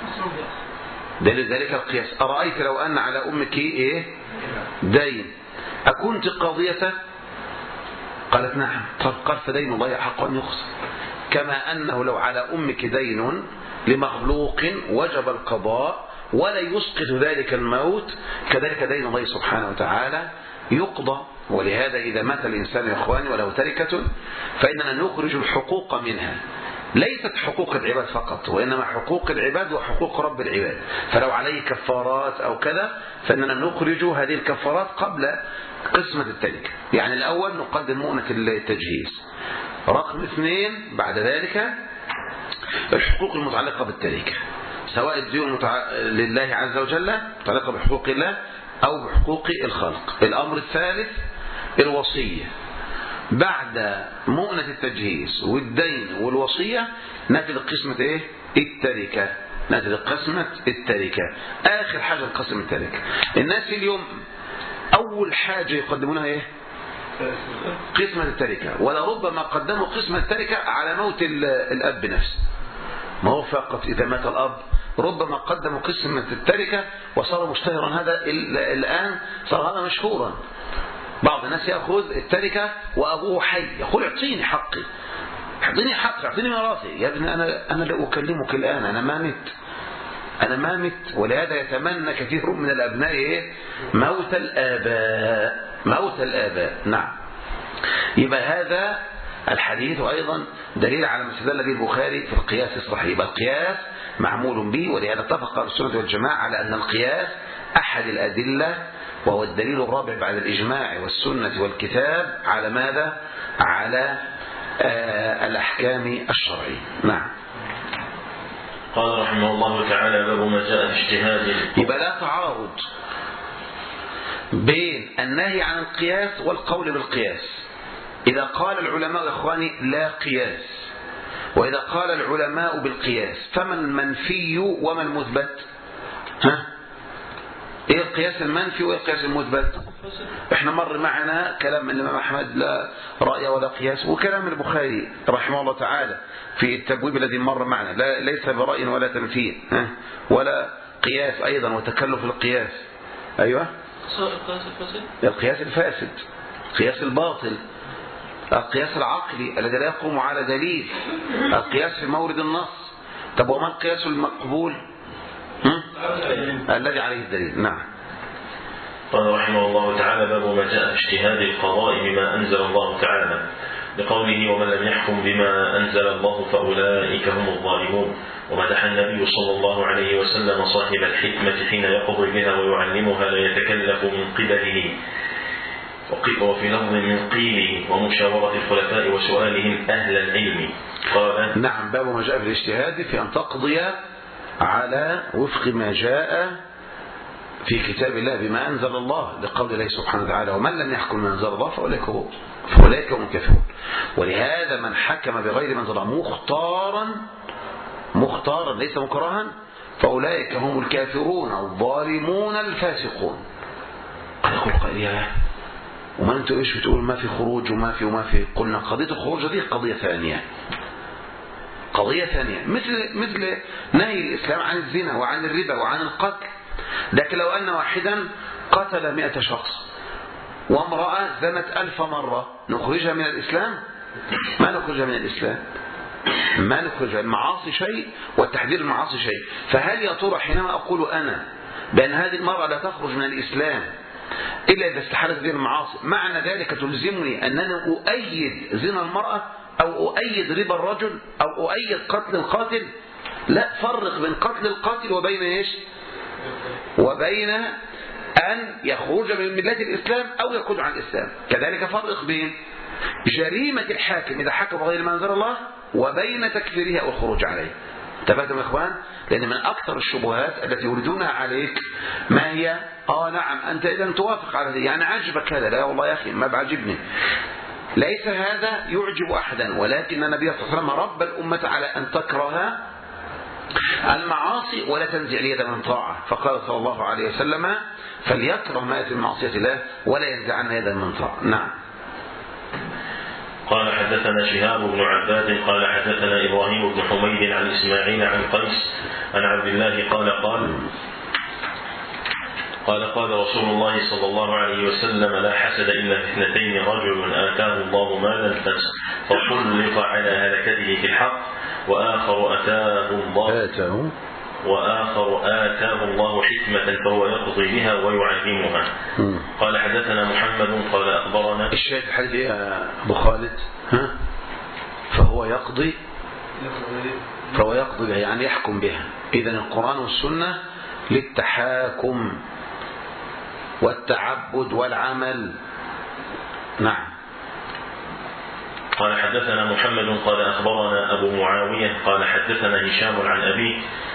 دليل ذلك القياس. أرأيت لو أن على أمك إيه؟ دين أكنت قاضيته؟ قالت نعم. قال فدين الله حق أن يقضى، كما أنه لو على أمك دين لمخلوق وجب القضاء ولا يسقط ذلك الموت، كذلك دين الله سبحانه وتعالى يقضى. ولهذا إذا مات الإنسان يا إخواني وله تركة فإننا نخرج الحقوق منها، ليست حقوق العباد فقط وإنما حقوق العباد وحقوق رب العباد. فلو عليه كفارات أو كذا فإننا نخرج هذه الكفارات قبل قسمة التركة. يعني الأول نقدم مؤنة التجهيز، رقم 2 بعد ذلك الحقوق المتعلقة بالتركة، سواء الديون لله عز وجل متعلقة بحقوق الله أو بحقوق الخلق. الأمر الثالث الوصية. بعد مؤنة التجهيز والدين والوصية نأتي لقسمة إيه؟ التركة. نأتي لقسمة التركة. آخر حاجة قسم التركة. الناس اليوم أول حاجة يقدمونها إيه؟ قسمة التركة، ولربما قدموا قسمة التركة على موت الأب نفسه. ما هو فقط إذا مات الأب ربما قدموا قسمة التركة وصار مشتهرا. هذا الآن صار هذا مشهورا. بعض الناس يأخذ التركة وأبوه حي يقول اعطيني حقي، اعطيني حقي، اعطيني ميراثي. يا ابني أنا لا أكلمك الآن، أنا ما مت. ولهذا يتمنى كثير من الأبناء إيه؟ موت الآباء. نعم. يبقى هذا الحديث أيضا دليل على ما استدل به البخاري في القياس الصحيح. يبقى القياس معمول به، ولهذا اتفق أهل السنة والجماعة على أن القياس أحد الأدلة، وهو الدليل الرابع بعد الإجماع والسنة والكتاب على ماذا؟ على الأحكام الشرعية. نعم. قال رحمه الله تعالى باب ما جاء في اجتهاد. يبقى لا تعارض بين النهي عن القياس والقول بالقياس. إذا قال العلماء يا إخواني لا قياس، وإذا قال العلماء بالقياس، فما المنفي وما المثبت؟ إيه القياس المنفي وإيه القياس المثبت؟ إحنا مر معنا كلام الإمام أحمد لا رأي ولا قياس، وكلام البخاري رحمه الله تعالى في التبويب الذي مر معنا ليس برأي ولا تمثيل ولا قياس أيضا وتكلف القياس. أيوة القياس الفاسد، القياس الباطل، القياس العقلي الذي لا يقوم على دليل، القياس في مورد النص. طب وما القياس المقبول؟ الذي عليه الدليل. نعم. قال رحمه الله تعالى: باب ما جاء في اجتهاد القضاء بما أنزل الله تعالى، لقوله: ومن لم يحكم بما أنزل الله فأولئك هم الظالمون. ومدح النبي صلى الله عليه وسلم صاحب الحكمة حين يقضي بها ويعلمها لا يتكلف من قبله، وفي لفظ من قيله، ومشاورة الخلفاء وسؤالهم أهل العلم. قال: نعم. باب ما جاء في الاجتهاد في أن تقضي على وفق ما جاء في كتاب الله بما أنزل الله، لقول الله سبحانه وتعالى: ومن لم يحكم ما أنزل الله فأولئك هم الكافرون. ولهذا من حكم بغير ما أنزل الله مختارا ليس مكرها فأولئك هم الكافرون الظالمون الفاسقون. قال يقول قائل: وما أنتوا إيش بتقول ما في خروج وما في؟ قلنا قضية الخروج دي قضية ثانية، مثل نهي الإسلام عن الزنا وعن الربا وعن القتل. لكن لو أن واحدا قتل 100 شخص وامرأة زنت 1000 مرة نخرجها من الإسلام؟ ما نخرجها من الإسلام، ما نخرجها. المعاصي شيء والتحذير المعاصي شيء. فهل يا ترى حينما أقول أنا بأن هذه المرأة لا تخرج من الإسلام إلا إذا استحالت به المعاصي، معنى ذلك تلزمني أنني أؤيد زنا المرأة أو أؤيد ربا الرجل أو أؤيد قتل القاتل؟ لا، فرق بين قتل القاتل وبين إيش؟ وبين أن يخرج من ملة الإسلام أو يخرج عن الإسلام. كذلك فرق بين جريمة الحاكم إذا حكم بغير ما أنزل الله وبين تكفيره أو الخروج عليه. انتبهتم يا إخوان؟ لأن من أكثر الشبهات التي يريدونها عليك ما هي؟ نعم أنت إذا توافق على ذلك، يعني عجبك هذا؟ لا والله يا أخي ما بعجبني. ليس هذا يعجب أحدا، ولكن النبي صلى الله عليه وسلم رب الأمة على أن تكره المعاصي ولا تنزع اليد من طاعة، فقال صلى الله عليه وسلم: فليكره ما يأتي من معصية الله ولا ينزعن يدا من طاعة. نعم. قال: حدثنا شهاب بن عباد قال: حدثنا إبراهيم بن حميد عن إسماعيل عن قيس عن عبد الله قال رسول الله صلى الله عليه وسلم: لا حسد إلا في اثنتين، رجل آتاه الله مالا فخلق على هلكته في الحق، وآخر آتاه الله حكمة فهو يقضي بها ويعلمها. قال: حدثنا محمد قال: أخبرنا. الشاهد الحديث يا أبو خالد فهو يقضي بها، يعني يحكم بها. إذن القرآن والسنة للتحاكم والتعبد والعمل. نعم. قال: حدثنا محمد قال: أخبرنا أبو معاوية قال: حدثنا هشام عن أبيه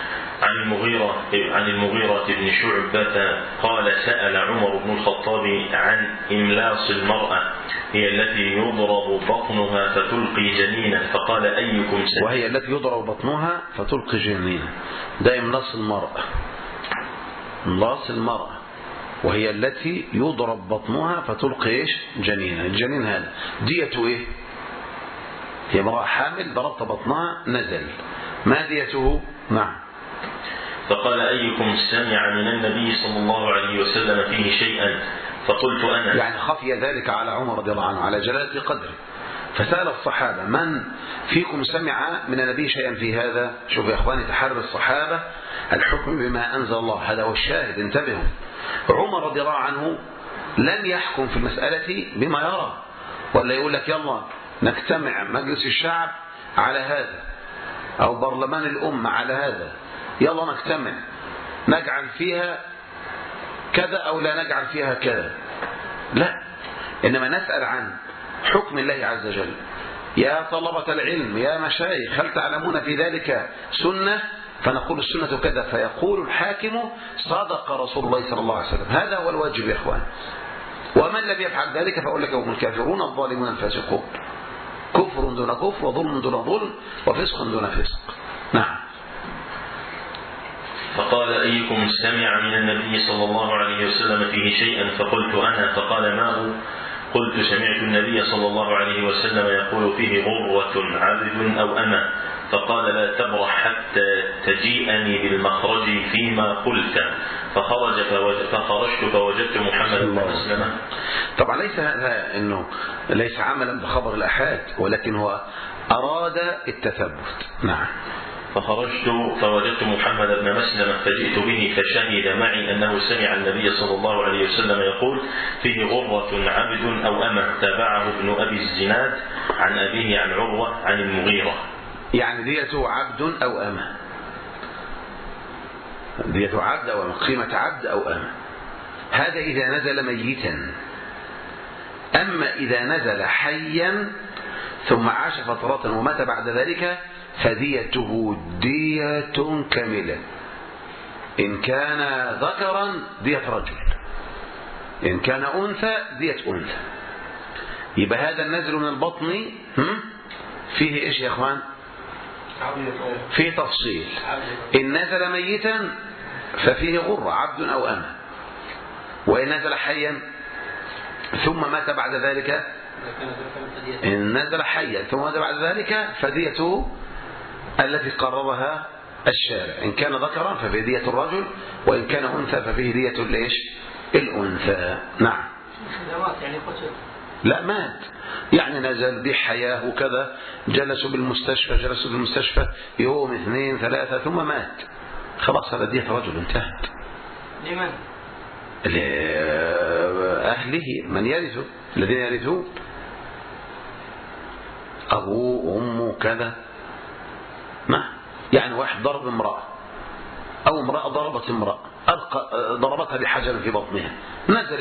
عن المغيرة بن شعبة قال: سأل عمر بن الخطاب عن إملاص المرأة، هي التي يضرب بطنها فتلقي جنينا، فقال: أيكم وهي التي يضرب بطنها فتلقي جنينا، ده إملاص المرأة. إملاص المرأة وهي التي يضرب بطنها فتلقي إيش؟ جنينا. الجنين هذا ديته إيه؟ هي امرأة حامل ضربت بطنها نزل، ما ديته؟ نعم. فقال: أيكم سمع من النبي صلى الله عليه وسلم فيه شيئا؟ فقلت أنا. يعني خفي ذلك على عمر رضي الله عنه على جلالة قدره، فسأل الصحابة: من فيكم سمع من النبي شيئا في هذا؟ شوف يا أخواني تحرر الصحابة الحكم بما أنزل الله، هذا هو الشاهد. انتبهوا، عمر رضي الله عنه لم يحكم في المسألة بما يرى، ولا يقول لك يلا نجتمع مجلس الشعب على هذا أو برلمان الأمة على هذا، يلا نجتمع نجعل فيها كذا أو لا نجعل فيها كذا. لا، إنما نسأل عن حكم الله عز وجل. يا طلبة العلم يا مشايخ، هل تعلمون في ذلك سنة فنقول السنة كذا، فيقول الحاكم صدق رسول الله صلى الله عليه وسلم. هذا هو الواجب يا إخوان. ومن لم يفعل ذلك فأولئك هم الكافرون الظالمون الفاسقون. كفر دون كفر، وظلم دون ظلم، وفسق دون فسق. نعم. فقال أيكم سمع من النبي صلى الله عليه وسلم فيه شيئا؟ فقلت أنا. فقال ما هو؟ قلت سمعت النبي صلى الله عليه وسلم يقول فيه غرة عبد أو أمة. فقال لا تبرح حتى تجيئني بالمخرج فيما قلت. فخرجت فوجدت محمد بن مسلمة. طبعا ليس هذا انه ليس عملا بخبر الآحاد، ولكن هو أراد التثبت. نعم. فخرجت فوجدت محمد بن مسلمة فجئت به فشهد معي أنه سمع النبي صلى الله عليه وسلم يقول فيه غرة عبد أو أمة. تابعه ابن أبي الزناد عن أبيه عن عروة عن المغيرة. يعني ديته عبد أو أمة، ديته عبد أو أمة، قيمة عبد أو أمة. هذا إذا نزل ميتا. أما إذا نزل حيا ثم عاش فترة ومات بعد ذلك فديته دية كاملة. إن كان ذكرا دية رجل، إن كان أنثى دية أنثى. يبقى هذا النزل من البطن فيه إيش يا أخوان؟ فيه تفصيل. إن نزل ميتا ففيه غرة عبد أو أمة، وإن نزل حيا ثم مات بعد ذلك، إن نزل حيا ثم مات بعد ذلك فديته التي قررها الشارع. إن كان ذكرا ففيه دية الرجل، وإن كان أنثى ففيه دية الإيش؟ الأنثى. نعم. لا مات، يعني نزل بحياة وكذا، جلسوا بالمستشفى يوم 2 3 ثم مات، خلاص هذا دية رجل انتهت. لمن؟ لأهله، من يرثه، الذين يرثون أبوه أمه كذا. ما يعني واحد ضرب امرأة أو امرأة ضربت امرأة، ضربتها بحجر في بطنها، نزل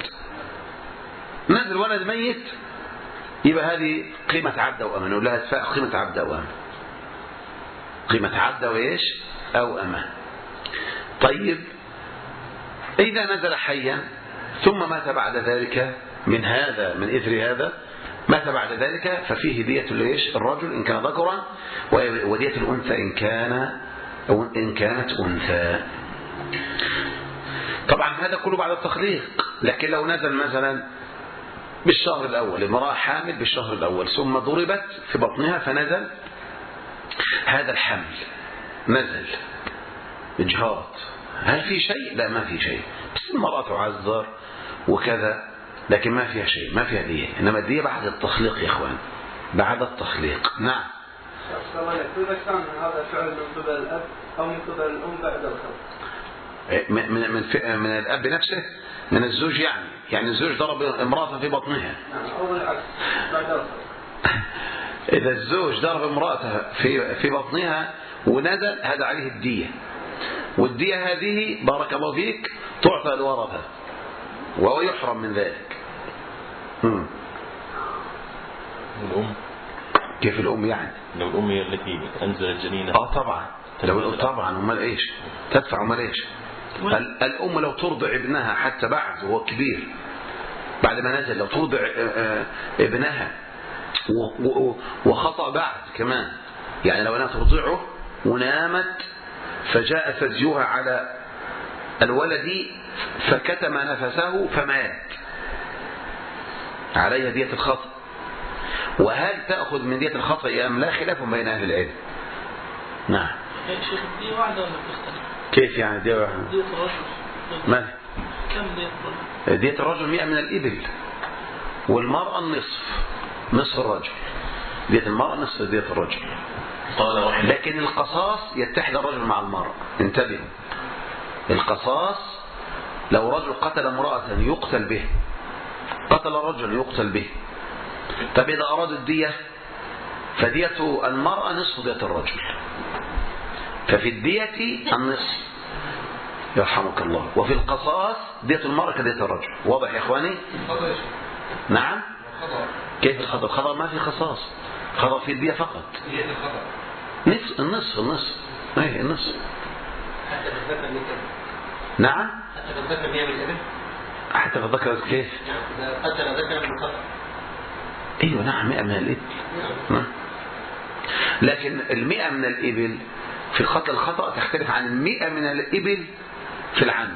الولد ميت، يبقى هذه قيمة عبد أو أمة، نقول لها قيمة عبد أو أمة، قيمة عبد أو إيش أو أمة. طيب إذا نزل حيا ثم مات بعد ذلك من إثر هذا مات بعد ذلك ففيه دية الإيش؟ الرجل إن كان ذكرا، ودية الأنثى إن كانت أنثى. طبعا هذا كله بعد التخليق. لكن لو نزل مثلا بالشهر الأول، امرأة حامل بالشهر الأول ثم ضربت في بطنها فنزل هذا الحمل، نزل إجهاض، هل في شيء؟ لا ما في شيء، بس المرأة تعذر وكذا، لكن ما فيها شيء، ما فيها دية. إنما الدية بعد التخليق يا إخوان، بعد التخليق. نعم. إذا كان هذا فعل من قبل الأب أو من قبل الأم بعد الخلق، من الأب نفسه، من الزوج، يعني الزوج ضرب امرأة في بطنها، أو العكس بعد الخلق. إذا الزوج ضرب امرأة في بطنها ونزل، هذا عليه الدية، والدية هذه بارك الله فيك تعطى الورثة وهو يحرم من ذلك. الأم كيف الأم يعني؟ لو الأم هي التي أنزلت جنينها. طبعا، لو طبعا أمال إيش تدفع؟ أمال إيش؟ الأم لو ترضع ابنها حتى بعد وهو كبير، بعد ما نزل، لو ترضع ابنها وخطأ بعد كمان، يعني لو أنا ترضعه ونامت فجاء ثديها على الولد فكتم نفسه فمات، عليها دية الخطأ. وهل تأخذ من دية الخطأ أم لا؟ خلاف بين أهل العلم. نعم. شيخ دي واحدة ولا بتختلف؟ كيف يعني دية واحدة؟ دية الرجل ما كم دية الرجل؟ دية الرجل 100 من الإبل، والمرأة نصف الرجل. دية المرأة نصف دية الرجل. لكن القصاص يتحد الرجل مع المرأة. انتبهوا، القصاص لو رجل قتل امرأة يقتل به، قتل رجل يقتل به. طب إذا أرادوا الدية فدية المرأة نصف دية الرجل، ففي الدية النصف يرحمك الله، وفي القصاص دية المرأة كدية الرجل. واضح يا إخواني؟ نعم. كيف الخطأ؟ الخطأ ما في قصاص، خطأ في الدية فقط، النصف ايه النصف. حتى بالذكر من كده. نعم. حتى بالذكر 100 من الإبل. حتى بالذكر كيف؟ إذا قتل ذكر من خطأ. ايوه نعم 100 من الإبل. نعم. لكن 100 من الإبل في قتل الخطأ تختلف عن 100 من الإبل في العمد.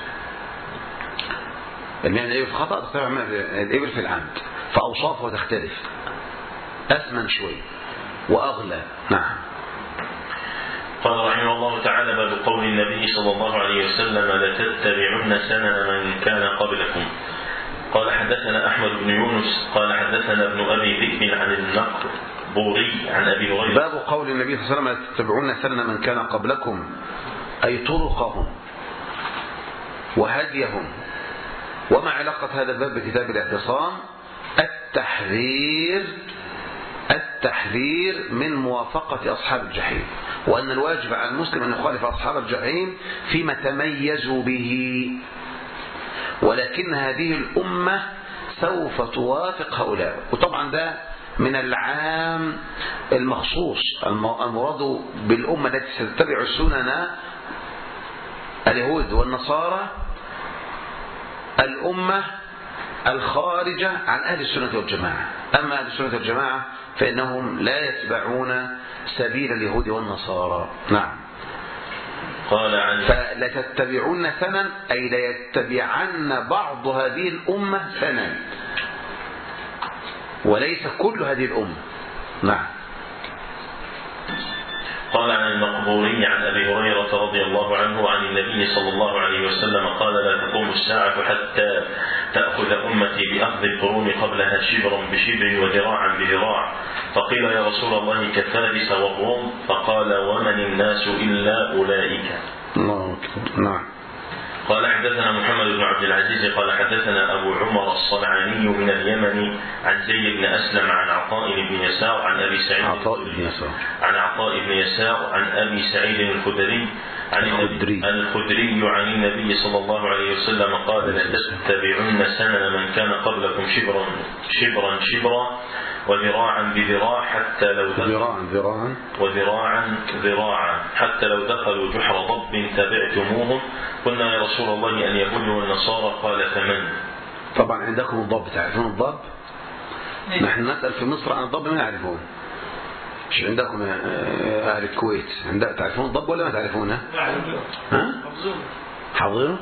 100 من الإبل في الخطأ تختلف عن 100 من الإبل في العمد، فأوصافه تختلف، أثمن شوي وأغلى. نعم. قال رحمه الله تعالى: باب قول النبي صلى الله عليه وسلم: لتتبعن سنن من كان قبلكم. قال حدثنا أحمد بن يونس قال حدثنا ابن أبي ذئب عن النقبوري عن أبي هريرة. باب قول النبي صلى الله عليه وسلم: لتتبعن سنن من كان قبلكم، أي طرقهم وهديهم. وما علاقة هذا الباب بكتاب الاعتصام؟ التحذير من موافقة أصحاب الجحيم، وأن الواجب على المسلم أن يخالف أصحاب الجحيم فيما تميزوا به، ولكن هذه الأمة سوف توافق هؤلاء. وطبعا ده من العام المخصوص، المراد بالأمة التي ستتبع سنن اليهود والنصارى الأمة الخارجة عن أهل السنة والجماعة. أما أهل السنة والجماعة فإنهم لا يتبعون سبيل اليهود والنصارى. نعم. فلتتبعون سنن أي ليتبعن بعض هذه الأمة سنن، وليس كل هذه الأمة. نعم. قال عن المقبوري عن أبي هريرة رضي الله عنه عن النبي صلى الله عليه وسلم قال: لا تقوم الساعة حتى تأخذ أمتي بأخذ القرون قبلها شبرا بشبر وذراعا بذراع. فقيل: يا رسول الله كفارس والروم؟ فقال: ومن الناس إلا أولئك. الله أكبر. نعم. قال حدثنا محمد بن عبد العزيز قال حدثنا أبو عمر الصنعاني من اليمن عن زيد بن أسلم عن عطاء بن يسار عن أبي سعيد عن أبي سعيد الخدري عن النبي صلى الله عليه وسلم قال: لتتبعن سنن من كان قبلكم شبرا وذراعا بذراع حتى لو دخلوا جحر ضب تبعتموهم. قلنا: يا رسول الله أن اليهود والنصارى؟ قال: فمن؟ طبعا عندكم الضب، تعرفون الضب؟ نحن نسأل في مصر عن الضب ما يعرفون. مش عندكم أهل الكويت تعرفون الضب ولا ما تعرفونه؟ حاضروا؟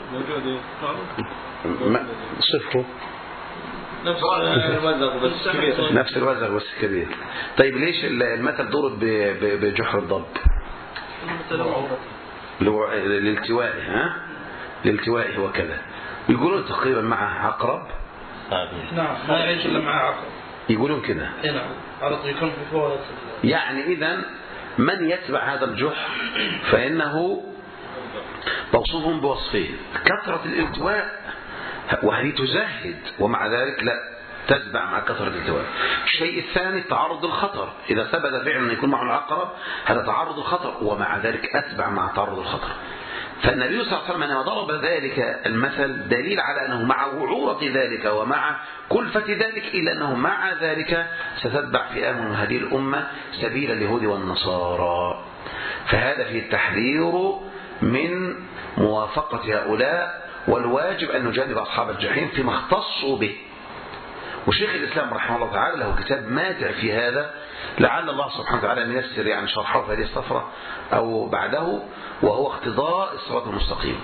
صفره نفس الوزغ بس كبير. طيب ليش المثل ضرب بجحر الضب؟ لالتوائه وكذا. يقولون تقريبا معه عقرب. نعم ما يعيش الا معه عقرب، يقولون كذا. نعم على طول يكون في فوق. يعني اذا من يتبع هذا الجحر فانه موصوف بوصفين: كثرة الالتواء، وهذه تزهد ومع ذلك لا تتبع مع كثرة الالتواء. الشيء الثاني تعرض الخطر، إذا ثبت فعلا أن يكون معه العقرب هذا تعرض الخطر ومع ذلك أتبع مع تعرض الخطر. فالنبي صلى الله عليه وسلم لما ضرب ذلك المثل دليل على أنه مع وعورة ذلك ومع كلفة ذلك إلا أنه مع ذلك ستتبع فئام من هذه الأمة سبيل اليهود والنصارى. فهذا فيه التحذير من موافقة هؤلاء، والواجب أن نجانب أصحاب الجحيم فيما اختصوا به. وشيخ الإسلام رحمه الله تعالى له كتاب ماتع في هذا، لعل الله سبحانه وتعالى أن ييسر شرحه في هذه الصفرة أو بعده، وهو اقتضاء الصراط المستقيم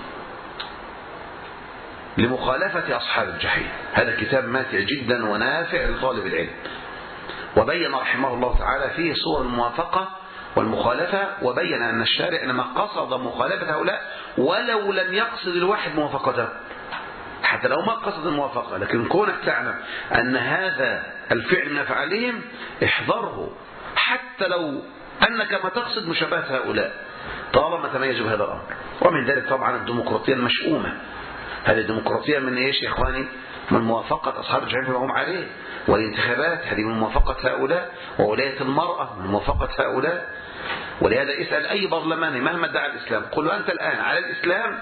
لمخالفة أصحاب الجحيم. هذا كتاب ماتع جدا ونافع لطالب العلم، وبين رحمه الله تعالى فيه صور الموافقة والمخالفة، وبين أن الشارع إنما قصد مخالفة هؤلاء ولو لم يقصد الواحد موافقته، حتى لو ما قصد الموافقة، لكن كونك تعلم أن هذا الفعل من أفعالهم احذره، حتى لو أنك ما تقصد مشابهة هؤلاء طالما تميزوا بهذا الأمر. ومن ذلك طبعا الديمقراطية المشؤومة. هذه الديمقراطية من إيش يا إخواني؟ من موافقة أصحاب الجحيم فيما هم عليه، والانتخابات هذه من موافقة هؤلاء، وولاية المرأة من موافقة هؤلاء. ولهذا اسأل أي برلماني مهما ادعى الإسلام، قل له أنت الآن على الإسلام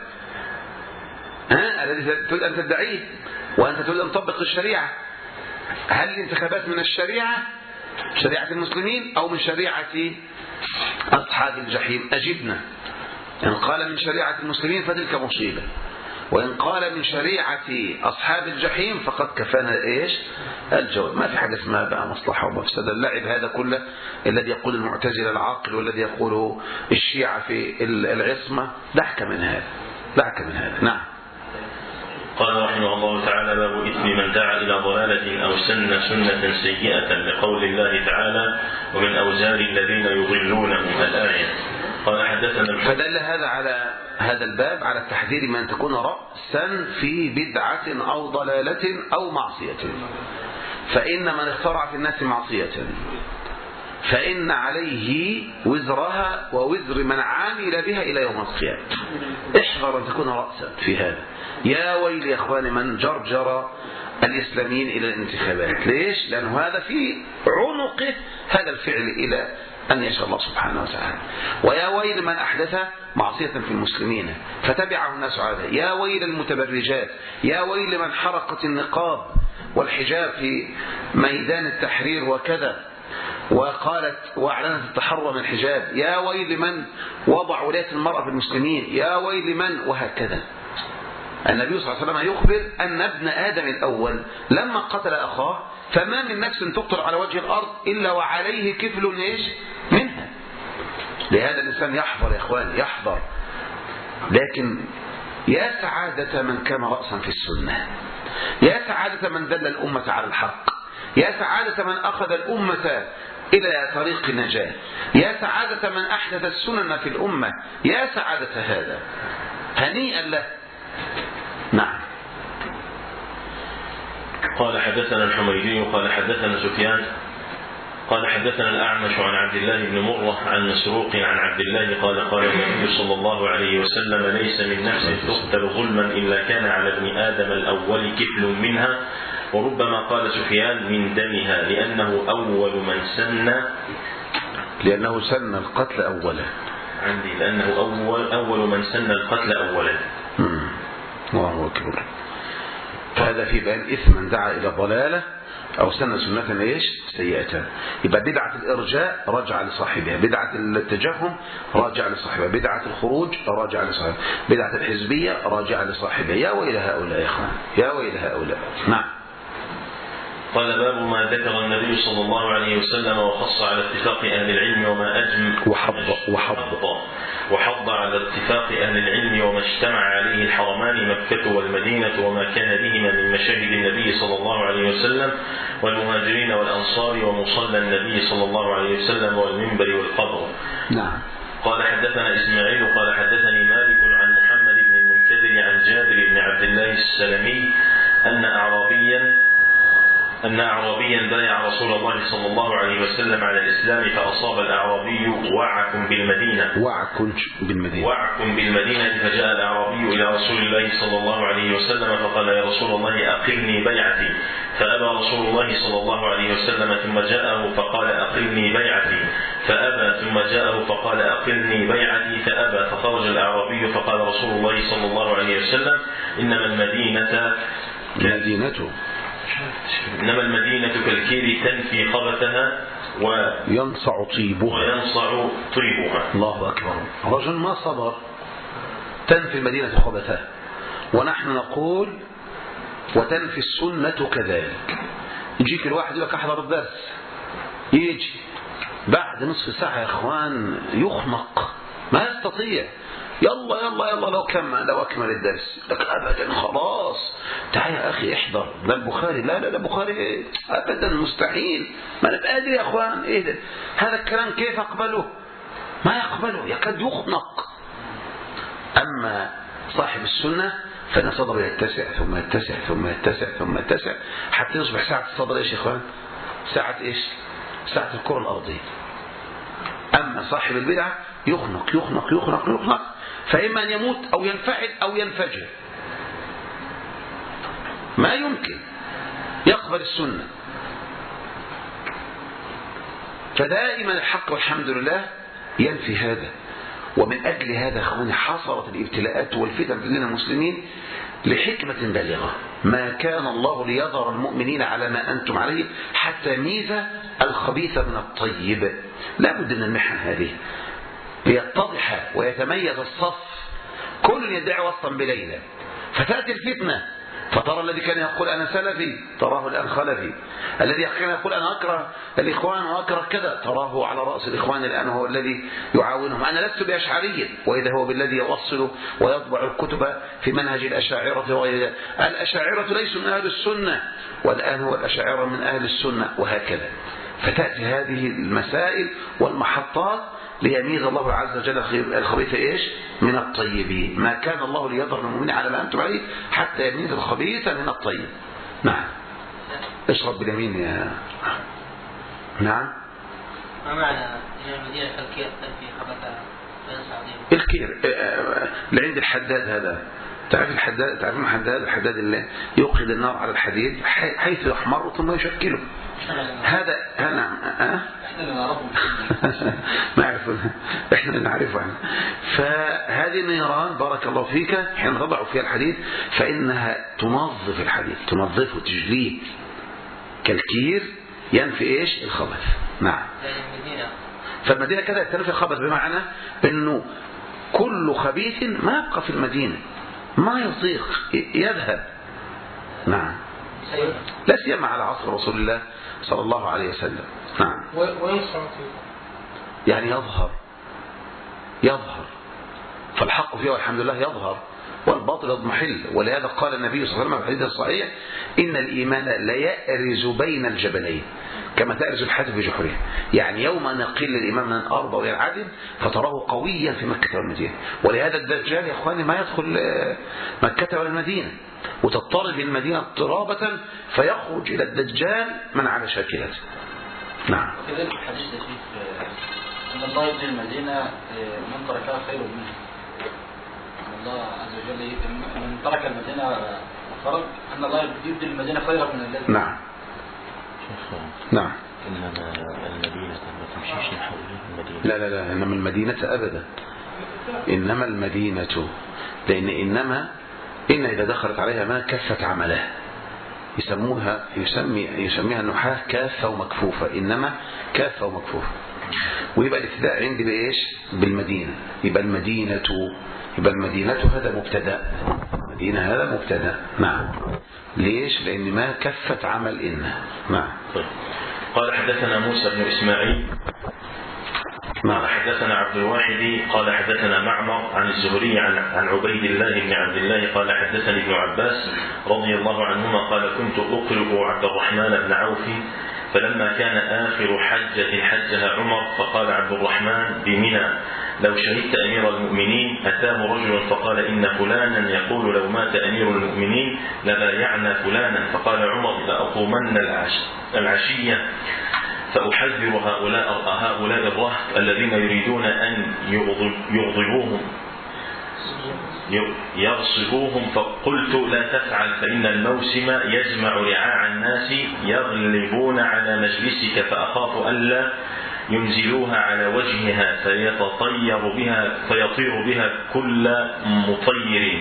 الذي تريد أن تدعيه وأنت تريد أن تطبق الشريعة، هل الانتخابات من الشريعة شريعة المسلمين أو من شريعة أصحاب الجحيم؟ أجبنا. إن قال من شريعة المسلمين فتلك مصيبة، وإن قال من شريعة أصحاب الجحيم فقد كفانا إيش الجواب. ما في حاجة اسمها بقى مصلحة ومفسدة. اللعب هذا كله الذي يقول المعتزلة العاقل والذي يقوله الشيعة في العصمة، دعك من هذا، دعك من هذا. نعم. قال رحمه الله تعالى: باب إثم من دعا إلى ضلالة أو سن سنة سيئة، لقول الله تعالى: ومن أوزار الذين يضلونهم، الآية. قال حدثنا. فدل هذا على هذا الباب على التحذير من أن تكون رأسا في بدعة أو ضلالة أو معصية. فإن من اخترع في الناس معصية فإن عليه وزرها ووزر من عامل بها إلى يوم القيامة. احذر أن تكون رأسا في هذا. يا ويل يا أخواني من جرجر الإسلاميين إلى الانتخابات. ليش؟ لأنه هذا في عنقه هذا الفعل إلى أن يشاء الله سبحانه وتعالى. ويا ويل من أحدث معصية في المسلمين فتبعه الناس عليه. يا ويل المتبرجات. يا ويل من حرقت النقاب والحجاب في ميدان التحرير وكذا وقالت وأعلنت التحرر من الحجاب. يا ويل من وضع ولاية المرأة في المسلمين. يا ويل من، وهكذا. النبي صلى الله عليه وسلم يخبر أن ابن آدم الأول لما قتل أخاه فما من نفس تقتل على وجه الأرض إلا وعليه كفل إيش منها. لهذا الإنسان يحذر يا إخواني، يحذر. لكن يا سعادة من كان رأسا في السنة، يا سعادة من دل الأمة على الحق، يا سعادة من أخذ الأمة إلى طريق النجاة، يا سعادة من أحدث السنن في الأمة، يا سعادة هذا، هنيئا له. نعم. قال حدثنا الحميدي قال حدثنا سفيان قال حدثنا الأعمش عن عبد الله بن مرة عن مسروق عن عبد الله قال قال النبي صلى الله عليه وسلم: ليس من نفس تقتل ظلما إلا كان على ابن آدم الأول كفل منها. وربما قال سفيان: من دمها، لأنه سن القتل أولا. عندي لأنه أول من سن القتل أولا. الله أكبر. هذا في بيان إثم من دعا إلى ضلالة أو سن سنة إيش سيئة. يبقى بدعة الإرجاء راجع لصاحبها، بدعة التجهم راجع لصاحبها، بدعة الخروج راجع لصاحبها، بدعة الحزبية راجع لصاحبها. يا ويل هؤلاء يا إخوان، يا ويل هؤلاء. نعم. قال: باب ما ذكر النبي صلى الله عليه وسلم وخص على اتفاق أهل العلم وما أجمع وحض على اتفاق أهل العلم وما اجتمع عليه الحرمان مكة والمدينة وما كان بهما من مشاهد النبي صلى الله عليه وسلم والمهاجرين والأنصار ومصلى النبي صلى الله عليه وسلم والمنبر والقبر. نعم. قال حدثنا إسماعيل قال حدثني مالك عن محمد بن المنكدر عن جابر بن عبد الله السلمي أن أعرابيا بايع رسول الله صلى الله عليه وسلم على الإسلام فأصاب الأعرابي وعك بالمدينة فجاء الأعرابي إلى رسول الله صلى الله عليه وسلم فقال: يا رسول الله أقلني بيعتي. فأبى رسول الله صلى الله عليه وسلم ثم جاءه فقال: أقلني بيعتي. فأبى ثم جاءه فقال: أقلني بيعتي. فأبى. فخرج الأعرابي فقال رسول الله صلى الله عليه وسلم: إنما المدينة كالكير تنفي خبثها وينصع طيبها. الله أكبر. رجل ما صبر، تنفي المدينة خبثها، ونحن نقول وتنفي السنة كذلك. يجيك الواحد يقول لك أحضر الدرس، يجي بعد نصف ساعة يا إخوان يخنق، ما يستطيع. يلا لو أكمل الدرس لك أبدا خلاص. تعال يا أخي احضر. ده البخاري، لا البخاري أبدا مستحيل. ما أنا قادر يا أخوان. إيه ده؟ هذا الكلام كيف أقبله؟ ما يقبله، يكاد يخنق. أما صاحب السنة فإن صدره يتسع ثم يتسع ثم يتسع ثم يتسع حتى يصبح ساعة الصدر إيش يا إخوان؟ ساعة إيش؟ ساعة الكرة الأرضية. أما صاحب البدعة يخنق فإما أن يموت أو ينفعل أو ينفجر. ما يمكن يقبل السنة. فدائما الحق والحمد لله ينفي هذا. ومن أجل هذا أخواني حصلت الابتلاءات والفتن بين المسلمين لحكمة بالغة. ما كان الله ليذر المؤمنين على ما أنتم عليه حتى يميز الخبيث من الطيب. لا بد من المحن هذه ليتضح ويتميز الصف، كل يدعي وسطا بليلة، فتأتي الفتنة فترى الذي كان يقول أنا سلفي تراه الآن خلفي، الذي كان يقول أنا أكره الإخوان وأكره كذا تراه على رأس الإخوان الآن هو الذي يعاونهم. أنا لست بأشعري وإذا هو بالذي يوصل ويطبع الكتب في منهج الأشاعرة وغير ذلك. الأشاعرة ليسوا من أهل السنة والآن هو الأشاعرة من أهل السنة وهكذا. فتأتي هذه المسائل والمحطات ليميز الله عز وجل الخبيث إيش من الطيبين. ما كان الله ليذر المؤمنين على ما أنتم عليه حتى يميز الخبيث من الطيب. نعم. اشرب باليمين يا نعم. ما معنى إلى المدينة الكير في خبث الكير لعند الحداد هذا. تعرف الحداد، تعرفون الحداد اللي يوقد النار على الحديد حيث يحمر ثم يشكله. هذا نعم. ما يعرفون احنا نعرفه. فهذه النيران بارك الله فيك حين تضع فيها الحديد فإنها تنظف الحديد، تنظفه تجليه كالكير ينفي ايش الخبث. نعم. فالمدينة كذا تنفي الخبث بمعنى انه كل خبيث ما يبقى في المدينة، ما يطيق يذهب. نعم. لا سيما على عصر رسول الله صلى الله عليه وسلم. نعم. يعني يظهر فالحق فيه والحمد لله يظهر والباطل يضمحل. ولهذا قال النبي صلى الله عليه وسلم في الحديث الصحيح إن الإيمان لا يأرز بين الجبلين كما تأرز الحاجة في جحره. يعني يوم أن يقل الإيمان من الأرض وينعدم فتراه قويا في مكة والمدينة. ولهذا الدجال يا أخواني ما يدخل مكة ولا المدينة، وتضطرب المدينة اضطرابة فيخرج إلى الدجال من على شاكلته. نعم. وكذلك الحديث أن الله يبني المدينة من تركها خير منه. الله عز وجل من ترك المدينة فرق أن الله يبني المدينة خيرا من الذي. نعم. نعم. إنما المدينة ما تمشيش حول المدينة. لا إنما المدينة أبدا. إنما المدينة لأن إن إذا دخلت عليها ما كفت عملها يسميها النحاة كافة ومكفوفة. إنما كافة ومكفوفة. ويبقى الابتداء عندي بإيش بالمدينة. يبقى المدينة هذا مبتدأ. مدينة هذا مبتدأ. نعم. ليش؟ لأن ما كفت عمل إن. نعم. قال حدثنا موسى بن إسماعيل قال حدثنا عبد الواحد قال حدثنا معمر عن الزهري عن عبيد الله بن عبد الله قال حدثني ابن عباس رضي الله عنهما قال كنت أقرئ عبد الرحمن بن عوف فلما كان آخر حجة حجها عمر فقال عبد الرحمن بمنى لو شهدت أمير المؤمنين. أتاه رجل فقال إن فلانا يقول لو مات أمير المؤمنين لبايعنا فلانا. فقال عمر لأقومن العشية فأحذر هؤلاء الرهط الذين يريدون أن يغصبوهم. فقلت لا تفعل فإن الموسم يجمع رعاع الناس يغلبون على مجلسك فأخاف ألا ينزلوها على وجهها فيطير بها كل مطير.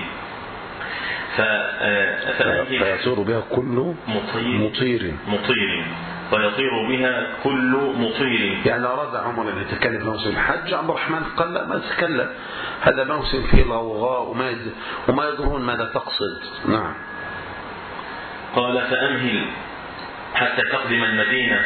فيطير بها كل مطير فيطير بها كل مطير. يعني أراد عمر أن يتكلم في موسم الحج عبد الرحمن قال لا ما يتكلم، هذا موسم فيه غوغاء وما يدرون ماذا تقصد. نعم. قال فأمهل حتى تقدم المدينة.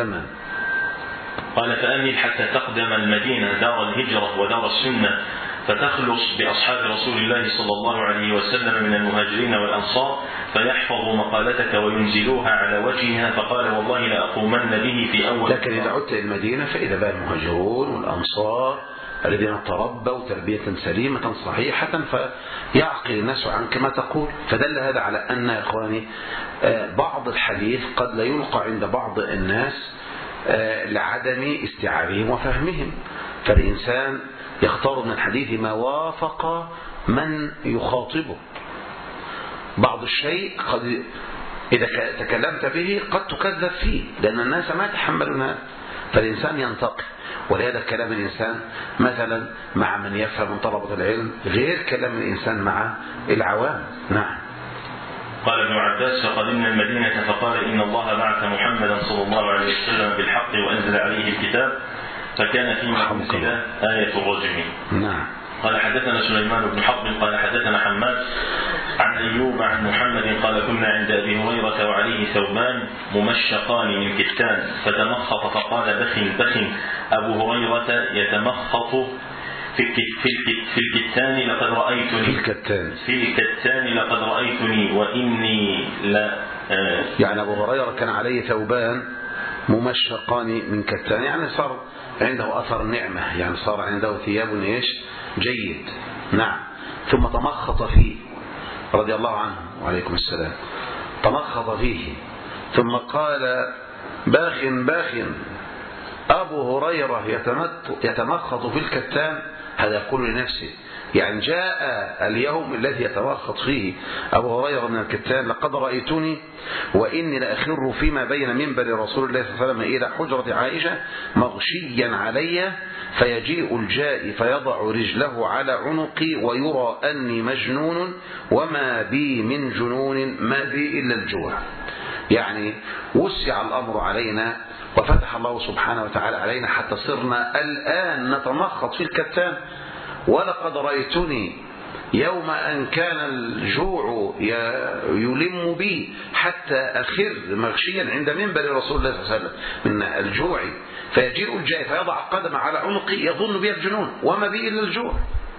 قال فأمهل حتى تقدم المدينة دار الهجرة ودار السنة فتخلص بأصحاب رسول الله صلى الله عليه وسلم من المهاجرين والأنصار فيحفظوا مقالتك وينزلوها على وجهها. فقال والله لأقومن به في أول. لكن إذا عدت إلى المدينة فإذا بقى المهاجرون والأنصار الذين تربوا تربية سليمة صحيحة فيعقل الناس عنك ما تقول. فدل هذا على أن يا إخواني بعض الحديث قد لا يلقى عند بعض الناس لعدم استيعابهم وفهمهم، فالإنسان يختار من الحديث ما وافق من يخاطبه. بعض الشيء قد إذا تكلمت به قد تكذب فيه لأن الناس ما يتحملون هذا، فالإنسان ينتقي. ولهذا كلام الإنسان مثلا مع من يفهم من طلبة العلم غير كلام الإنسان مع العوام. نعم. قال ابن عباس: فقدمنا المدينة فقال: إن الله بعث محمدا صلى الله عليه وسلم بالحق وأنزل عليه الكتاب، فكان فيما أنزل آية الرجم. نعم. قال حدثنا سليمان بن حرب قال حدثنا حماد عن أيوب عن محمد قال: كنا عند أبي هريرة وعليه ثوبان ممشقان من كتان، فتمخط فقال: بخ أبو هريرة يتمخط في الكتان لقد رأيتني وإني لا. يعني أبو هريرة كان عليه ثوبان ممشقان من كتان، يعني صار عنده أثر نعمة، يعني صار عنده ثياب إيش جيد. نعم. ثم تمخط فيه رضي الله عنه وعليكم السلام، تمخط فيه ثم قال: باخ أبو هريرة يتمخط في الكتان. هذا يقول لنفسه، يعني جاء اليوم الذي يتمخط فيه أبو هريرة من الكتان: لقد رأيتني وإني لأخر فيما بين منبر رسول الله صلى الله عليه وسلم إلى حجرة عائشة مغشيا علي، فيجيء الجائي فيضع رجله على عنقي ويرى أني مجنون وما بي من جنون، ما بي إلا الجوع. يعني وسع الأمر علينا وفتح الله سبحانه وتعالى علينا حتى صرنا الآن نتمخط في الكتان. ولقد رأيتني يوم أن كان الجوع يلم بي حتى أخر مغشيا عند منبر رسول الله صلى الله عليه وسلم من الجوع، فيجيء الجائع فيضع قدم على عنقي يظن بي الجنون وما بي إلا الجوع.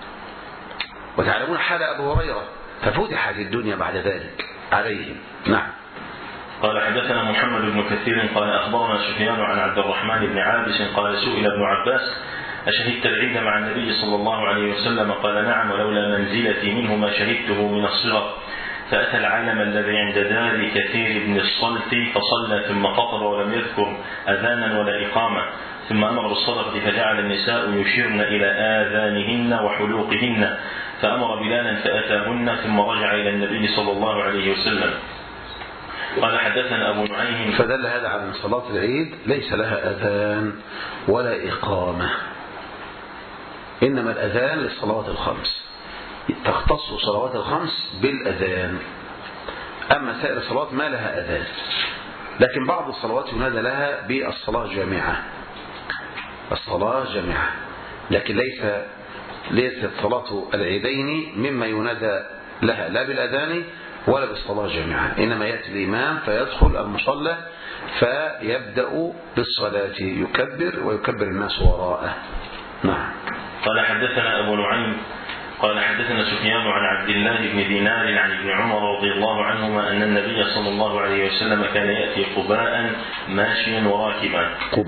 وتعلمون حال أبو هريرة، ففتحت الدنيا بعد ذلك عليهم. نعم. قال حدثنا محمد بن كثير قال أخبرنا سفيان عن عبد الرحمن بن عابس قال: سئل ابن عباس: أشهدت العيد مع النبي صلى الله عليه وسلم؟ قال: نعم، ولولا منزلتي منه ما شهدته من الصغر. فأتى العالم الذي عند دار كثير بن الصلت فصلى ثم خطب ولم يذكر أذانا ولا إقامة، ثم أمر بالصدقة فجعل النساء يشيرن إلى آذانهن وحلوقهن، فأمر بلالا فأتاهن ثم رجع إلى النبي صلى الله عليه وسلم. قال حدثنا أبو نعيم. فدل هذا على أن صلاة العيد ليس لها أذان ولا إقامة، إنما الأذان للصلوات الخمس، تختص صلوات الخمس بالأذان. أما سائر الصلوات ما لها أذان، لكن بعض الصلوات ينادى لها بالصلاة جامعة، الصلاة جامعة، لكن ليست صلاة العيدين مما ينادى لها لا بالأذان ولا بالصلاة جامعة، إنما يأتي الإمام فيدخل المصلى فيبدأ بالصلاة، يكبر ويكبر الناس وراءه. نعم. قال حدثنا أبو نعيم قال حدثنا سفيان عن عبد الله بن دينار عن ابن عمر رضي الله عنهما أن النبي صلى الله عليه وسلم كان يأتي قباء ماشيا وراكبا.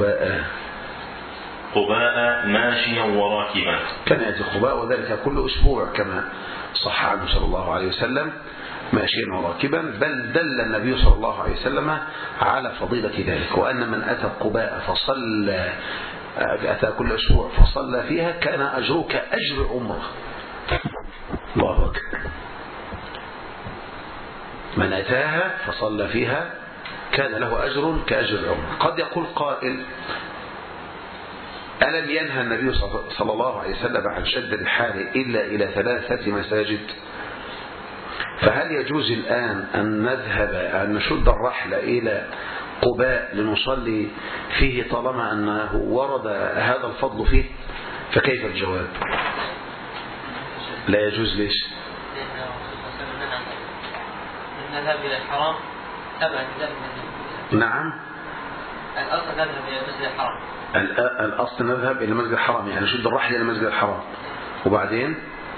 قباء ماشيا وراكبا، كان يأتي قباء، وذلك كل أسبوع كما صح عنه صلى الله عليه وسلم، ماشيا وراكبا. بل دل النبي صلى الله عليه وسلم على فضيلة ذلك، وأن من أتى قباء فصلى، أتى كل أسبوع فصلى فيها كان أجره كأجر عمره. الله أكبر. من أتاها فصلى فيها كان له أجر كأجر عمره. قد يقول قائل: ألم ينهى النبي صلى الله عليه وسلم عن شد الرحال إلا إلى 3 مساجد؟ فهل يجوز الآن أن نشد الرحل إلى قباء لنصلي فيه طالما أنه ورد هذا الفضل فيه؟ فكيف الجواب؟ لا يجوز. ليش؟ الذهاب إلى الحرام تبع نعم. الأصل نذهب إلى المسجد الحرام. الأصل نذهب إلى المسجد الحرام، يعني نشد الرحل إلى المسجد الحرام، وبعدين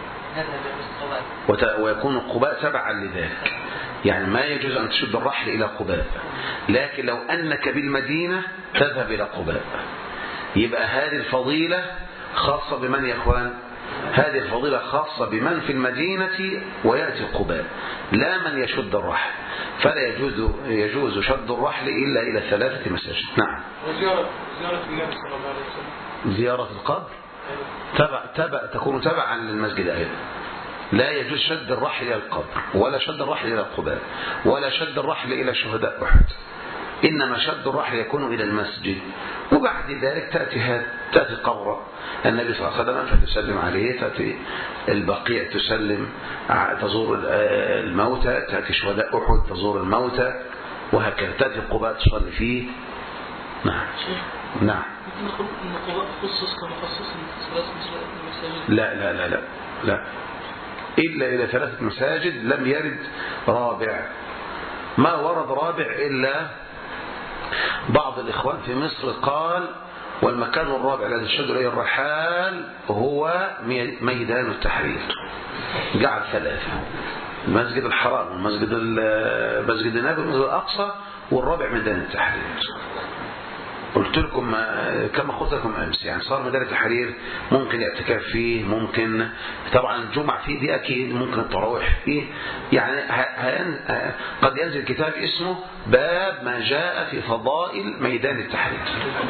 ويكون قباء تبعا لذلك. يعني ما يجوز أن تشد الرحل إلى قباء، لكن لو أنك بالمدينة تذهب إلى قباء يبقى هذه الفضيلة خاصة بمن يا إخوان؟ هذه الفضيلة خاصة بمن في المدينة ويأتي قباء، لا من يشد الرحل. فلا يجوز شد الرحل إلا إلى 3 مساجد. نعم. وزيارة النبي صلى الله عليه وسلم، زيارة القبر تكون تبعا للمسجد أيضا. لا يجوز شد الرحل إلى القبر، ولا شد الرحل إلى قباء، ولا شد الرحل إلى شهداء أحد. إنما شد الرحل يكون إلى المسجد، وبعد ذلك تأتي قبر النبي صلى الله عليه وسلم فتسلم عليه، تأتي البقيع تزور الموتى، تأتي شهداء أحد تزور الموتى، وهكذا تأتي قباء تصلي فيه. نعم نعم. ممكن نقول أن قباء خصص كما خصص ثلاث مساجد؟ لا لا لا لا لا، إلا إلى 3 مساجد لم يرد رابع. ما ورد رابع إلا بعض الإخوان في مصر قال والمكان الرابع الذي يشد إليه الرحال هو ميدان التحرير، جعل 3: المسجد الحرام والمسجد النبوي والمسجد الأقصى، والرابع ميدان التحرير. قلت لكم كما قلت لكم أمس، يعني صار ميدان التحرير ممكن الاعتكاف فيه، ممكن طبعا الجمعة فيه دي أكيد، ممكن التراويح فيه، يعني قد ينزل كتاب اسمه باب ما جاء في فضائل ميدان التحرير.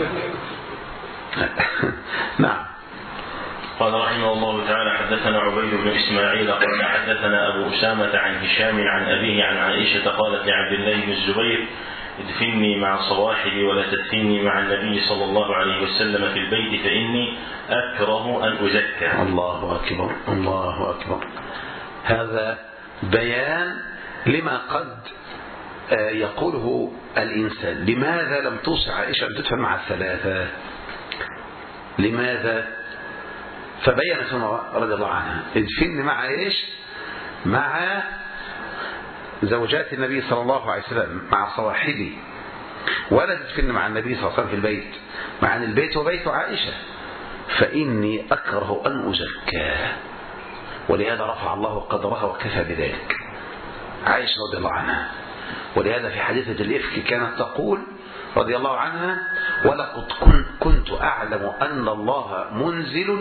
نعم. قال رحمه الله تعالى: حدثنا عبيد بن إسماعيل قال حدثنا أبو أسامة عن هشام عن أبيه عن عائشة قالت لعبد الله بن الزبير: ادفني مع صواحبي ولا تدفني مع النبي صلى الله عليه وسلم في البيت فإني أكره أن أزكى. الله أكبر الله أكبر. هذا بيان لما قد يقوله الإنسان. لماذا لم توصي عائشة أن تدفن مع الثلاثة؟ لماذا؟ فبينت رضي الله عنها: ادفني مع إيش؟ مع زوجات النبي صلى الله عليه وسلم، مع صواحبي، ولا تدفن مع النبي صلى الله عليه وسلم في البيت، مع أن البيت وبيت عائشة، فإني أكره أن أزكى. ولهذا رفع الله قدرها وكفى بذلك عائشة رضي الله عنها. ولهذا في حديثة الإفك كانت تقول رضي الله عنها: ولقد كنت أعلم أن الله منزل،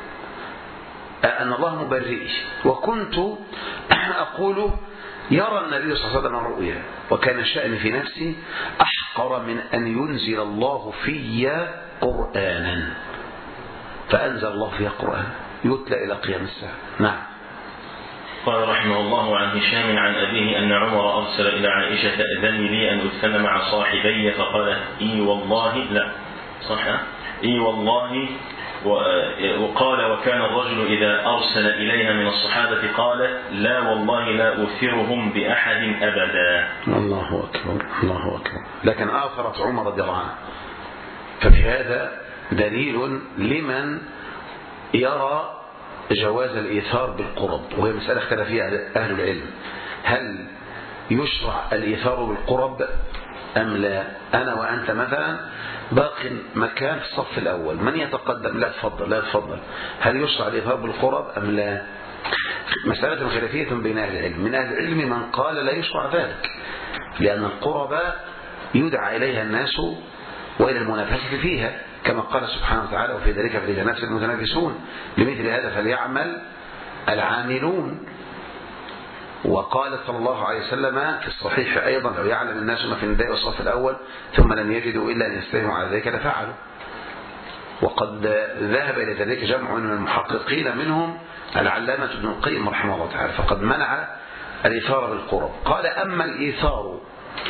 أن الله مبرئي، وكنت أقول يرى النبي صلى الله عليه وسلم الرؤيا، وكان الشأن في نفسي أحقر من أن ينزل الله في قرآنا، فأنزل الله فيها قرآن يتلى إلى قيام الساعة. نعم. قال رحمه الله عن هشام عن أبيه أن عمر أرسل إلى عائشة: أذني لي أن أدفن مع صاحبي، فقالت: إي والله لا. صح؟ إي والله. وقال: وكان الرجل إذا أرسل إليها من الصحابة قال: لا والله لا أثرهم بأحد أبدا. الله أكبر الله أكبر. لكن آثرت عمر رضي الله عنه. ففي هذا دليل لمن يرى جواز الإيثار بالقرب، وهي مسألة اختلف فيها أهل العلم: هل يشرع الإيثار بالقرب أم لا؟ أنا وأنت مثلا باقي مكان في الصف الأول، من يتقدم؟ لا تفضل لا تفضل. هل يشرع الإيثار بالقرب أم لا؟ مسألة خلافية بين أهل العلم. من أهل العلم من قال لا يشرع ذلك، لأن القرب يدعى إليها الناس وإلى المنافسة فيها، كما قال سبحانه وتعالى: وفي ذلك فليتنافس المتنافسون، لمثل هذا فليعمل العاملون. وقال صلى الله عليه وسلم في الصحيح أيضا: لو يعلم الناس ما في النداء والصف الأول ثم لم يجدوا إلا أن يستهموا على ذلك لفعلوا. وقد ذهب إلى ذلك جمع من المحققين منهم العلامة ابن القيم رحمه الله تعالى، فقد منع الإيثار بالقرب. قال: أما الإيثار